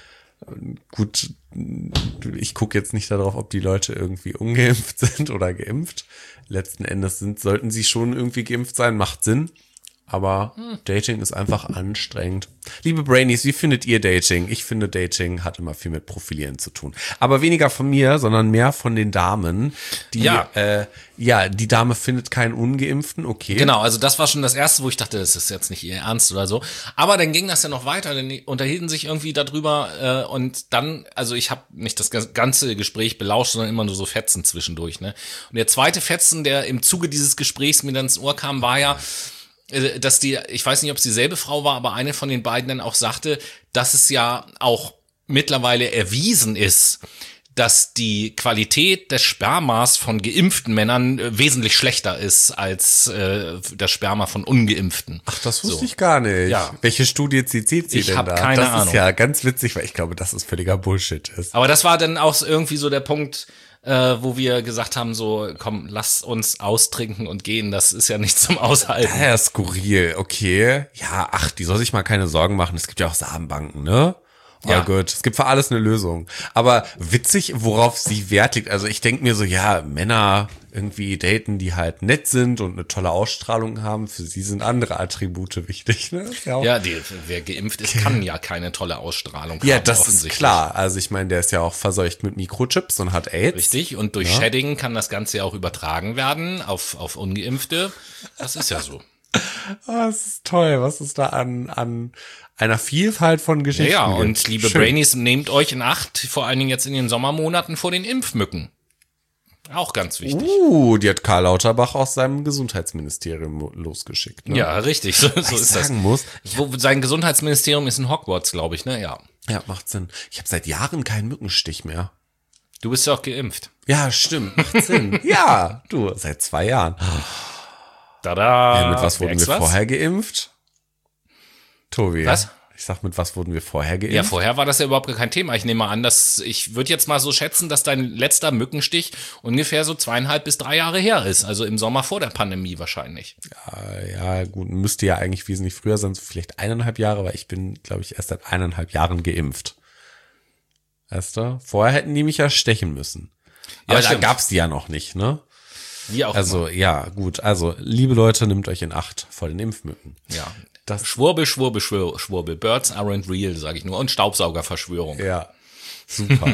gut, ich gucke jetzt nicht darauf, ob die Leute irgendwie ungeimpft sind oder geimpft. Letzten Endes sind, sollten sie schon irgendwie geimpft sein, macht Sinn. Aber Dating ist einfach anstrengend. Liebe Brainies, wie findet ihr Dating? Ich finde, Dating hat immer viel mit Profilieren zu tun. Aber weniger von mir, sondern mehr von den Damen, die, ja, äh, ja, die Dame findet keinen Ungeimpften, okay. Genau, also das war schon das Erste, wo ich dachte, das ist jetzt nicht ihr Ernst oder so. Aber dann ging das ja noch weiter, dann unterhielten sich irgendwie darüber äh, und dann, also ich habe nicht das ganze Gespräch belauscht, sondern immer nur so Fetzen zwischendurch, ne? Und der zweite Fetzen, der im Zuge dieses Gesprächs mir dann ins Ohr kam, war ja, dass die, ich weiß nicht, ob es dieselbe Frau war, aber eine von den beiden dann auch sagte, dass es ja auch mittlerweile erwiesen ist, dass die Qualität des Spermas von geimpften Männern äh, wesentlich schlechter ist als äh, das Sperma von ungeimpften. Ach, das wusste so. ich gar nicht. Ja. Welche Studie zieht sie ich denn hab da? Keine das Ahnung. ist ja ganz witzig, weil ich glaube, dass es völliger Bullshit ist. Aber das war dann auch irgendwie so der Punkt, äh, wo wir gesagt haben, so, komm, lass uns austrinken und gehen, das ist ja nicht zum Aushalten. Ja, skurril, okay. Ja, ach, die soll sich mal keine Sorgen machen. Es gibt ja auch Samenbanken, ne? Oh Ja. gut, es gibt für alles eine Lösung. Aber witzig, worauf sie Wert legt. Also ich denke mir so, ja, Männer irgendwie daten, die halt nett sind und eine tolle Ausstrahlung haben. Für sie sind andere Attribute wichtig. Ne? Ja, auch Ja, die, wer geimpft ist, kann ja keine tolle Ausstrahlung ja, haben. das ist offensichtlich. klar. Also ich meine, der ist ja auch verseucht mit Mikrochips und hat AIDS. Richtig, und durch ja. Shedding kann das Ganze ja auch übertragen werden auf, auf Ungeimpfte. Das ist ja so. Oh, das ist toll, was ist da an, an einer Vielfalt von Geschichten Ja, ja, gibt. und liebe Schön. Brainies, nehmt euch in Acht, vor allen Dingen jetzt in den Sommermonaten vor den Impfmücken. Auch ganz wichtig. Uh, die hat Karl Lauterbach aus seinem Gesundheitsministerium losgeschickt. Ne? Ja, richtig, so, so ich ist sagen das. muss, Wo, sein Gesundheitsministerium ist in Hogwarts, glaube ich, ne? Ja. ja, macht Sinn. Ich habe seit Jahren keinen Mückenstich mehr. Du bist ja auch geimpft. Ja, stimmt, macht Sinn. Ja, du, seit zwei Jahren. Tada. Ja, mit was wurden wir Merkst was? vorher geimpft? Tobi. Was? Ich sag, mit was wurden wir vorher geimpft? Ja, vorher war das ja überhaupt gar kein Thema. Ich nehme mal an, dass ich würde jetzt mal so schätzen, dass dein letzter Mückenstich ungefähr so zweieinhalb bis drei Jahre her ist. Also im Sommer vor der Pandemie wahrscheinlich. Ja, gut, müsste ja eigentlich wesentlich früher sein, so vielleicht eineinhalb Jahre, weil ich bin, glaube ich, erst seit eineinhalb Jahren geimpft. Weißt du? Vorher hätten die mich ja stechen müssen. Ja, Aber da stimmt. gab's die ja noch nicht, ne? Wie auch Also, ja, gut. Also, liebe Leute, nehmt euch in Acht vor den Impfmücken. immer. Ja. Das, Schwurbel, Schwurbel, Schwurbel, Schwurbel. Birds aren't real, sage ich nur. Und Staubsaugerverschwörung. ja, super.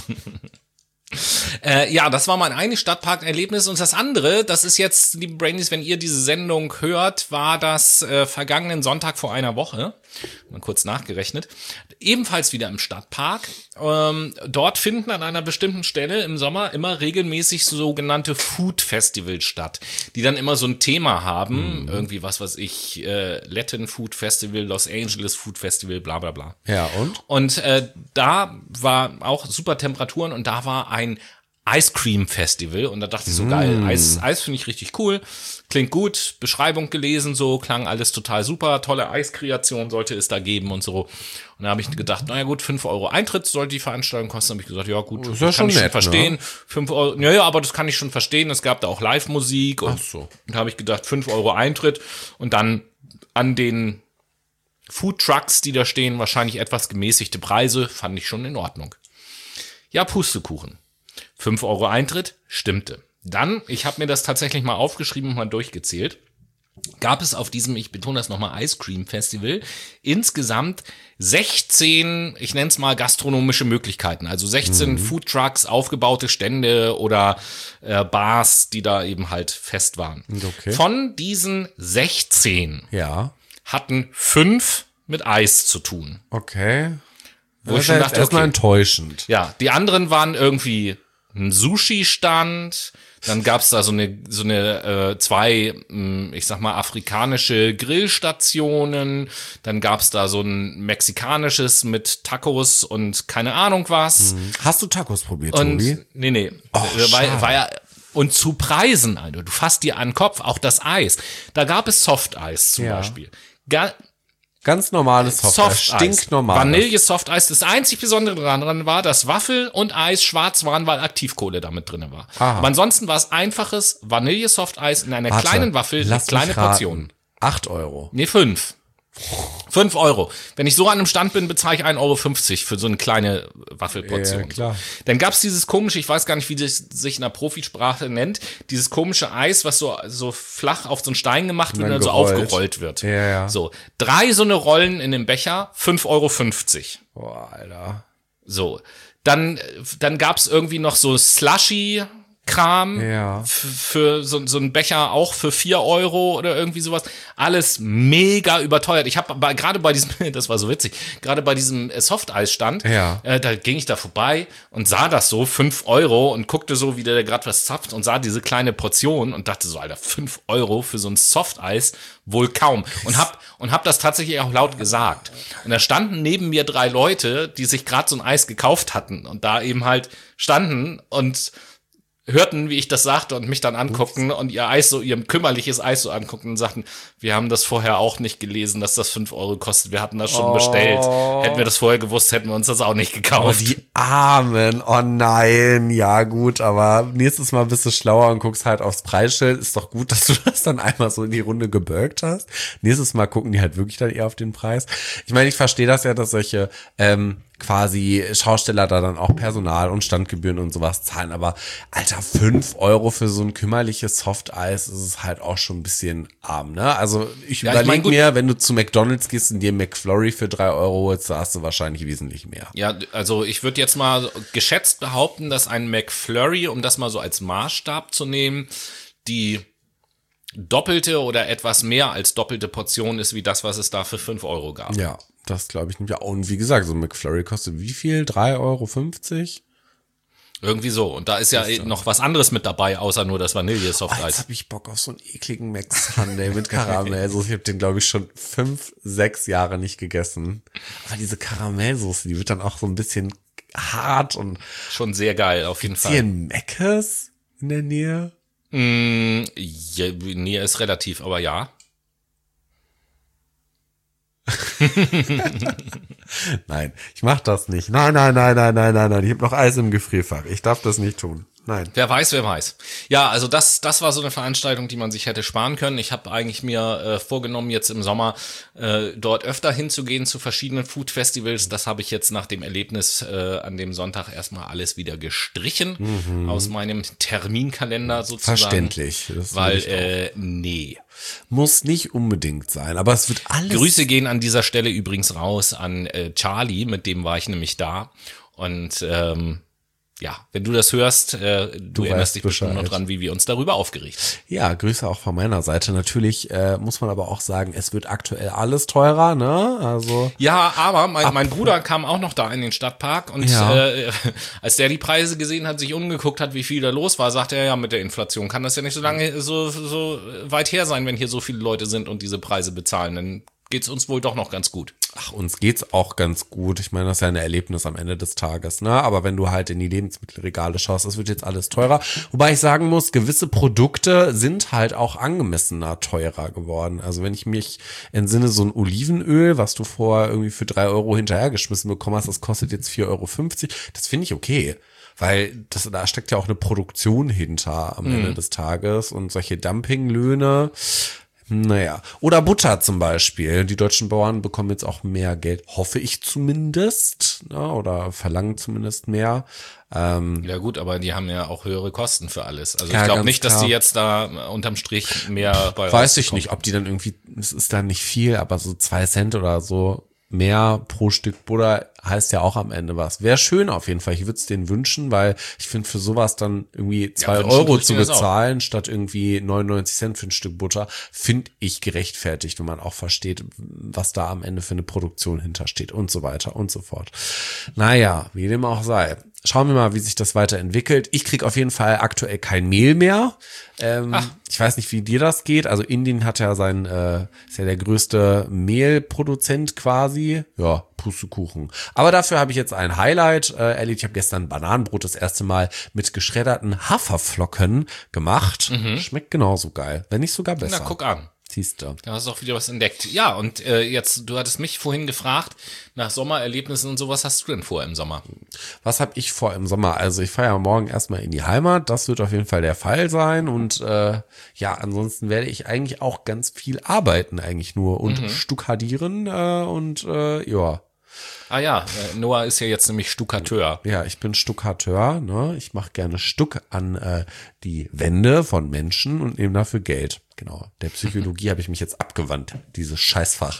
Äh, ja, das war mein eine Stadtparkerlebnis. Und das andere, das ist jetzt, liebe Brainies, wenn ihr diese Sendung hört, war das äh, vergangenen Sonntag vor einer Woche. Mal kurz nachgerechnet. Ebenfalls wieder im Stadtpark. Ähm, dort finden an einer bestimmten Stelle im Sommer immer regelmäßig sogenannte Food Festivals statt, die dann immer so ein Thema haben. Mhm. Irgendwie, was weiß ich, äh, Latin Food Festival, Los Angeles Food Festival, bla bla bla. Ja, und? Und äh, da war auch super Temperaturen und da war ein Ice Cream Festival und da dachte ich so, mm. geil, Eis, Eis finde ich richtig cool, klingt gut, Beschreibung gelesen, so, klang alles total super, tolle Eiskreation sollte es da geben und so. Und da habe ich gedacht, naja gut, fünf Euro Eintritt sollte die Veranstaltung kosten. Habe ich gesagt, ja gut, das, das ist kann ja ich schon schon nett, verstehen. Ne? fünf Euro, ja, ja, aber das kann ich schon verstehen. Es gab da auch Live-Musik und, Ach so. und da habe ich gedacht, fünf Euro Eintritt und dann an den Food Trucks, die da stehen, wahrscheinlich etwas gemäßigte Preise, fand ich schon in Ordnung. Ja, Pustekuchen. fünf Euro Eintritt, stimmte. Dann, ich habe mir das tatsächlich mal aufgeschrieben und mal durchgezählt, gab es auf diesem, ich betone das nochmal, Ice Cream Festival insgesamt sechzehn, ich nenne es mal gastronomische Möglichkeiten, also sechzehn mhm. Food Trucks, aufgebaute Stände oder äh, Bars, die da eben halt fest waren. Okay. Von diesen sechzehn Ja. hatten fünf mit Eis zu tun. Okay. Wo ich schon dachte, erstmal okay. enttäuschend. Ja, die anderen waren irgendwie ein Sushi-Stand, dann gab's da so eine so eine äh, zwei, mh, ich sag mal, afrikanische Grillstationen, dann gab's da so ein mexikanisches mit Tacos und keine Ahnung was. Hast du Tacos probiert, Und Tobi? nee, nee, Oh, äh, war, schade. war ja und zu Preisen, Alter, du fasst dir an den Kopf, auch das Eis. Da gab es Softeis zum Ja. Beispiel. Ga Ganz normales Softeis, stinknormal. Vanille-Softeis. Das einzig Besondere daran war, dass Waffel und Eis schwarz waren, weil Aktivkohle damit drin war. Aha. Aber ansonsten war es einfaches Vanille-Softeis in einer kleinen Waffel, eine lass kleine mich raten. Portion. Acht Euro. Nee, fünf. Fünf Euro. Wenn ich so an einem Stand bin, bezahle ich ein Euro fünfzig für so eine kleine Waffelportion. Ja, klar. Dann gab's dieses komische, ich weiß gar nicht, wie das sich in der Profisprache nennt, dieses komische Eis, was so, so flach auf so einen Stein gemacht wird und dann dann so gerollt. aufgerollt wird. Ja, ja. So. Drei so eine Rollen in dem Becher, fünf Euro fünfzig. Boah, Alter. So. Dann, dann gab's irgendwie noch so Slushy Kram Ja. f- für so, so einen Becher auch für vier Euro oder irgendwie sowas. Alles mega überteuert. Ich habe gerade bei diesem, das war so witzig, gerade bei diesem äh, Softeisstand, Ja. äh, da ging ich da vorbei und sah das so, fünf Euro und guckte so, wie der gerade was zapft und sah diese kleine Portion und dachte so, Alter, fünf Euro für so ein Softeis wohl kaum. Und hab, und hab das tatsächlich auch laut gesagt. Und da standen neben mir drei Leute, die sich gerade so ein Eis gekauft hatten und da eben halt standen und hörten, wie ich das sagte und mich dann anguckten und ihr Eis so, ihr kümmerliches Eis so anguckten und sagten, wir haben das vorher auch nicht gelesen, dass das fünf Euro kostet. Wir hatten das schon Oh. bestellt. Hätten wir das vorher gewusst, hätten wir uns das auch nicht Oh, gekauft. die Armen. Oh nein. Ja, gut, aber nächstes Mal bist du schlauer und guckst halt aufs Preisschild. Ist doch gut, dass du das dann einmal so in die Runde gebürgt hast. Nächstes Mal gucken die halt wirklich dann eher auf den Preis. Ich meine, ich verstehe das ja, dass solche ähm, quasi Schausteller da dann auch Personal und Standgebühren und sowas zahlen. Aber Alter, fünf Euro für so ein kümmerliches Softeis ist es halt auch schon ein bisschen arm, ne? Also ich Ja, ich überlege mein, gut. mir, wenn du zu McDonald's gehst und dir McFlurry für drei Euro holst, da hast du wahrscheinlich wesentlich mehr. Ja, also ich würde jetzt mal geschätzt behaupten, dass ein McFlurry, um das mal so als Maßstab zu nehmen, die doppelte oder etwas mehr als doppelte Portion ist wie das, was es da für fünf Euro gab. Ja, das glaube ich nicht. Ja, und wie gesagt, so ein McFlurry kostet wie viel? drei Euro fünfzig? Irgendwie so. Und da ist ja noch was anderes mit dabei, außer nur das Oh, jetzt Vanille-Softeis. habe ich Bock auf so einen ekligen Mac-Sundae mit Karamellsoße. Ich habe den, glaube ich, schon fünf, sechs Jahre nicht gegessen. Aber diese Karamellsoße, die wird dann auch so ein bisschen hart und Schon sehr geil, auf jeden ist hier Fall. ein Meckes in der Nähe? Mm, ja, nee, ist relativ, aber ja. Nein, ich mach das nicht. Nein, nein, nein, nein, nein, nein, nein. Ich habe noch Eis im Gefrierfach. Ich darf das nicht tun. Nein. Wer weiß, wer weiß. Ja, also das, das war so eine Veranstaltung, die man sich hätte sparen können. Ich habe eigentlich mir äh, vorgenommen, jetzt im Sommer äh, dort öfter hinzugehen zu verschiedenen Food-Festivals. Das habe ich jetzt nach dem Erlebnis äh, an dem Sonntag erstmal alles wieder gestrichen mhm. aus meinem Terminkalender sozusagen. Verständlich. Das Weil, will ich auch. äh, nee. Muss nicht unbedingt sein, aber es wird alles. Grüße gehen an dieser Stelle übrigens raus an äh, Charlie, mit dem war ich nämlich da. Und ähm, ja, wenn du das hörst, äh, du, Du erinnerst weißt dich bestimmt noch Bescheid. dran, wie wir uns darüber aufgeregt haben. Ja, Grüße auch von meiner Seite. Natürlich äh, muss man aber auch sagen, es wird aktuell alles teurer, ne? Also Ja, aber mein, mein Bruder kam auch noch da in den Stadtpark und Ja. äh, als der die Preise gesehen hat, sich umgeguckt hat, wie viel da los war, sagte er, ja, mit der Inflation kann das ja nicht so lange so, so weit her sein, wenn hier so viele Leute sind und diese Preise bezahlen. Dann geht's uns wohl doch noch ganz gut. ach, uns geht's auch ganz gut. Ich meine, das ist ja ein Erlebnis am Ende des Tages, ne? Aber wenn du halt in die Lebensmittelregale schaust, es wird jetzt alles teurer. Wobei ich sagen muss, gewisse Produkte sind halt auch angemessener teurer geworden. Also wenn ich mich entsinne, so ein Olivenöl, was du vorher irgendwie für drei Euro hinterhergeschmissen bekommen hast, das kostet jetzt vier Euro fünfzig. Das finde ich okay. Weil das, da steckt ja auch eine Produktion hinter am Ende des Tages und solche Dumpinglöhne. Naja, oder Butter zum Beispiel. Die deutschen Bauern bekommen jetzt auch mehr Geld, hoffe ich zumindest, ne, oder verlangen zumindest mehr. Ähm, Ja gut, aber die haben ja auch höhere Kosten für alles. Also Ja, ich glaube ganz nicht, dass klar. die jetzt da unterm Strich mehr bei weiß ich rauskommen. nicht, ob die dann irgendwie, es ist dann nicht viel, aber so zwei Cent oder so mehr pro Stück Butter heißt ja auch am Ende was. Wäre schön auf jeden Fall. Ich würde es denen wünschen, weil ich finde, für sowas dann irgendwie zwei wünschen Euro tue ich zu mir das auch. bezahlen, statt irgendwie neunundneunzig Cent für ein Stück Butter, finde ich gerechtfertigt, wenn man auch versteht, was da am Ende für eine Produktion hintersteht und so weiter und so fort. Naja, wie dem auch sei. Schauen wir mal, wie sich das weiterentwickelt. Ich krieg auf jeden Fall aktuell kein Mehl mehr. Ähm, ich weiß nicht, wie dir das geht. Also Indien hat ja sein, äh, ist ja der größte Mehlproduzent quasi. Ja, Pustekuchen. Aber dafür habe ich jetzt ein Highlight äh, erlebt. Ich habe gestern Bananenbrot das erste Mal mit geschredderten Haferflocken gemacht. Schmeckt genauso geil, wenn nicht sogar besser. Na, guck an. Siehst du. Da hast du auch wieder was entdeckt. Ja, und äh, jetzt, du hattest mich vorhin gefragt, nach Sommererlebnissen und sowas hast du denn vor im Sommer? Was habe ich vor im Sommer? Also ich fahre ja morgen erstmal in die Heimat. Das wird auf jeden Fall der Fall sein. Und äh, ja, ansonsten werde ich eigentlich auch ganz viel arbeiten eigentlich nur und Mhm. stuckadieren äh, und äh, ja. Ah ja, äh, Noah ist ja jetzt nämlich Stuckateur. Ja, ich bin Stuckateur, ne? Ich mache gerne Stuck an äh, die Wände von Menschen und nehme dafür Geld. Genau. Der Psychologie habe ich mich jetzt abgewandt, dieses Scheißfach.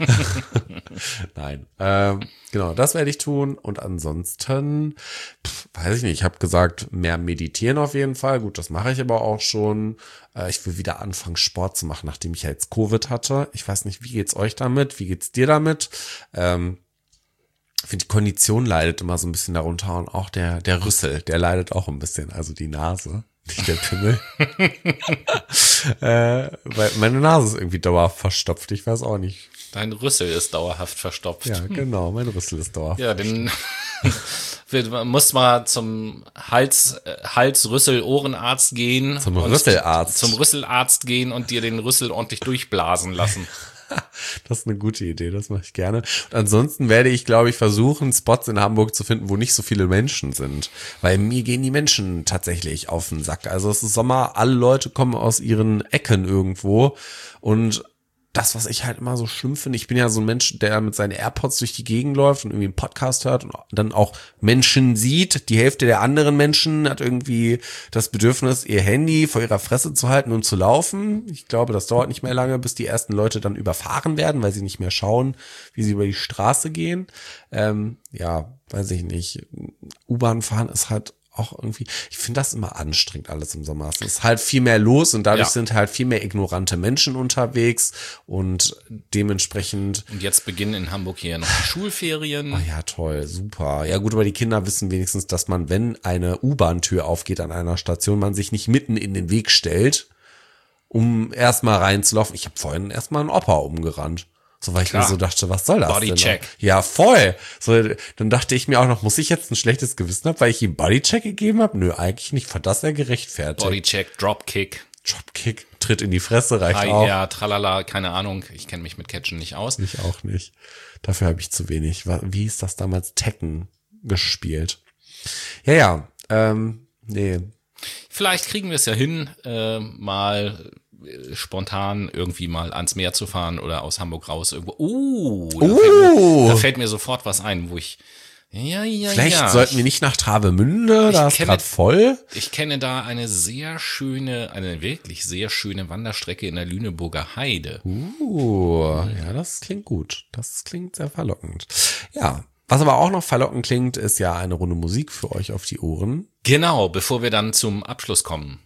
Nein. Ähm, genau, das werde ich tun. Und ansonsten, pf, weiß ich nicht, ich habe gesagt, mehr meditieren auf jeden Fall. Gut, das mache ich aber auch schon. Äh, ich will wieder anfangen, Sport zu machen, nachdem ich ja jetzt Covid hatte. Ich weiß nicht, wie geht's euch damit? Wie geht's dir damit? Ähm, Ich finde, die Kondition leidet immer so ein bisschen darunter und auch der, der Rüssel, der leidet auch ein bisschen, also die Nase, nicht der Pimmel. äh, weil meine Nase ist irgendwie dauerhaft verstopft, ich weiß auch nicht. Dein Rüssel ist dauerhaft verstopft. Ja, genau, mein Rüssel ist dauerhaft. Ja, dann wir- muss mal zum Hals, äh, Hals, Rüssel, Ohrenarzt gehen. Zum und Rüsselarzt. Zum Rüsselarzt gehen und dir den Rüssel ordentlich durchblasen lassen. Das ist eine gute Idee, das mache ich gerne. Und ansonsten werde ich, glaube ich, versuchen, Spots in Hamburg zu finden, wo nicht so viele Menschen sind. Weil mir gehen die Menschen tatsächlich auf den Sack. Also es ist Sommer, alle Leute kommen aus ihren Ecken irgendwo und das, was ich halt immer so schlimm finde, ich bin ja so ein Mensch, der mit seinen AirPods durch die Gegend läuft und irgendwie einen Podcast hört und dann auch Menschen sieht. Die Hälfte der anderen Menschen hat irgendwie das Bedürfnis, ihr Handy vor ihrer Fresse zu halten und zu laufen. Ich glaube, das dauert nicht mehr lange, bis die ersten Leute dann überfahren werden, weil sie nicht mehr schauen, wie sie über die Straße gehen. Ähm, ja, weiß ich nicht. U-Bahn fahren ist halt auch irgendwie, ich finde das immer anstrengend alles im Sommer. Es ist halt viel mehr los und dadurch ja. sind halt viel mehr ignorante Menschen unterwegs und dementsprechend. Und jetzt beginnen in Hamburg hier noch die Schulferien. Oh ja, toll, super. Ja gut, aber die Kinder wissen wenigstens, dass man, wenn eine U-Bahn-Tür aufgeht an einer Station, man sich nicht mitten in den Weg stellt, um erstmal reinzulaufen. Ich habe vorhin erstmal einen Opa umgerannt. So, weil Klar. ich mir so dachte, was soll das Bodycheck. denn? Ja, voll. So, dann dachte ich mir auch noch, muss ich jetzt ein schlechtes Gewissen haben, weil ich ihm Bodycheck gegeben habe? Nö, eigentlich nicht. Fand das ja gerechtfertigt. Bodycheck, Dropkick. Dropkick, Tritt in die Fresse reicht Hi, auch. Ja, tralala, keine Ahnung. Ich kenne mich mit Catchen nicht aus. Ich auch nicht. Dafür habe ich zu wenig. Wie hieß das damals? Tekken gespielt. Ja, ja. Ähm, nee. Vielleicht kriegen wir es ja hin, äh, mal spontan irgendwie mal ans Meer zu fahren oder aus Hamburg raus irgendwo. Uh, da, uh. Fällt, mir, da fällt mir sofort was ein, wo ich ja, ja, Vielleicht ja. sollten wir nicht nach Travemünde, da ist gerade voll. Ich kenne da eine sehr schöne, eine wirklich sehr schöne Wanderstrecke in der Lüneburger Heide. Uh, ja, das klingt gut. Das klingt sehr verlockend. Ja, was aber auch noch verlockend klingt, ist ja eine Runde Musik für euch auf die Ohren. Genau, bevor wir dann zum Abschluss kommen.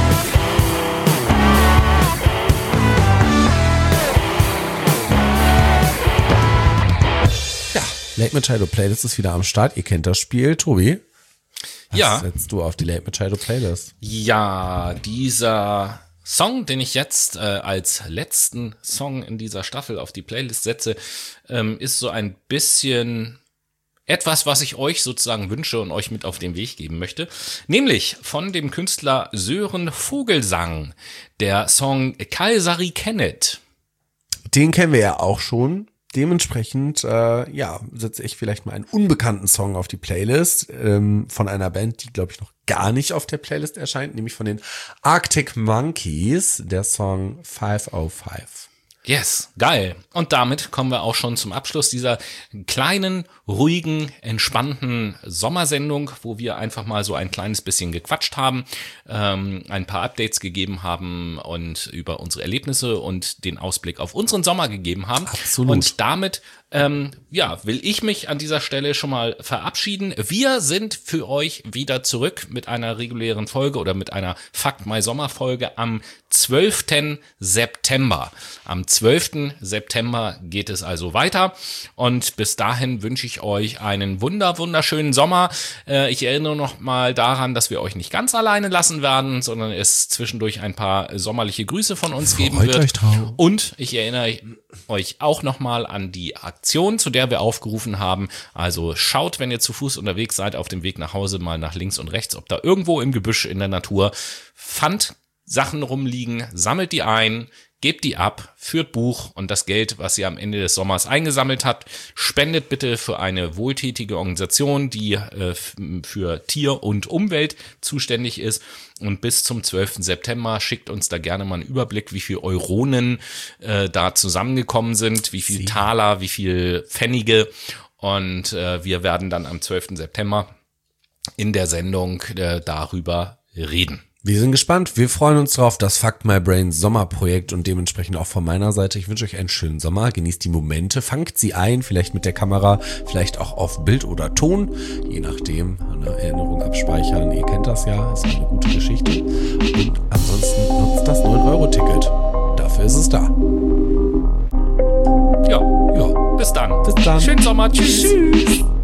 Late Machado Playlist ist wieder am Start. Ihr kennt das Spiel. Tobi, was ja. setzt du auf die Late Machado Playlist? Ja, dieser Song, den ich jetzt äh, als letzten Song in dieser Staffel auf die Playlist setze, ähm, ist so ein bisschen etwas, was ich euch sozusagen wünsche und euch mit auf den Weg geben möchte. Nämlich von dem Künstler Sören Vogelsang, der Song Kalsari Kennet. Den kennen wir ja auch schon. Dementsprechend, äh, ja, setze ich vielleicht mal einen unbekannten Song auf die Playlist ähm, von einer Band, die, glaube ich, noch gar nicht auf der Playlist erscheint, nämlich von den Arctic Monkeys, der Song five oh five. Yes, geil. Und damit kommen wir auch schon zum Abschluss dieser kleinen, ruhigen, entspannten Sommersendung, wo wir einfach mal so ein kleines bisschen gequatscht haben, ähm, ein paar Updates gegeben haben und über unsere Erlebnisse und den Ausblick auf unseren Sommer gegeben haben. Absolut. Und damit ähm, ja, will ich mich an dieser Stelle schon mal verabschieden. Wir sind für euch wieder zurück mit einer regulären Folge oder mit einer Fakt My Sommer Folge am zwölften September. Am zwölften September geht es also weiter und bis dahin wünsche ich euch einen wunder wunderschönen Sommer. Äh, ich erinnere noch mal daran, dass wir euch nicht ganz alleine lassen werden, sondern es zwischendurch ein paar sommerliche Grüße von uns Freut geben wird. Euch drauf. Und ich erinnere euch auch noch mal an die Aktion, zu der wir aufgerufen haben. Also schaut, wenn ihr zu Fuß unterwegs seid, auf dem Weg nach Hause mal nach links und rechts, ob da irgendwo im Gebüsch in der Natur Pfandsachen rumliegen, sammelt die ein, gebt die ab, führt Buch und das Geld, was ihr am Ende des Sommers eingesammelt habt, spendet bitte für eine wohltätige Organisation, die äh, für Tier und Umwelt zuständig ist. Und bis zum zwölften September schickt uns da gerne mal einen Überblick, wie viel Euronen äh, da zusammengekommen sind, wie viel Sie. Taler, wie viel Pfennige. Und äh, wir werden dann am zwölften September in der Sendung äh, darüber reden. Wir sind gespannt. Wir freuen uns drauf, das Fuck My Brain Sommerprojekt und dementsprechend auch von meiner Seite. Ich wünsche euch einen schönen Sommer. Genießt die Momente. Fangt sie ein, vielleicht mit der Kamera, vielleicht auch auf Bild oder Ton. Je nachdem, eine Erinnerung abspeichern. Ihr kennt das ja. Ist eine gute Geschichte. Und ansonsten nutzt das neun Euro Ticket. Dafür ist es da. Ja, ja. Bis dann. Bis dann. Schönen Sommer. Tschüss. Tschüss.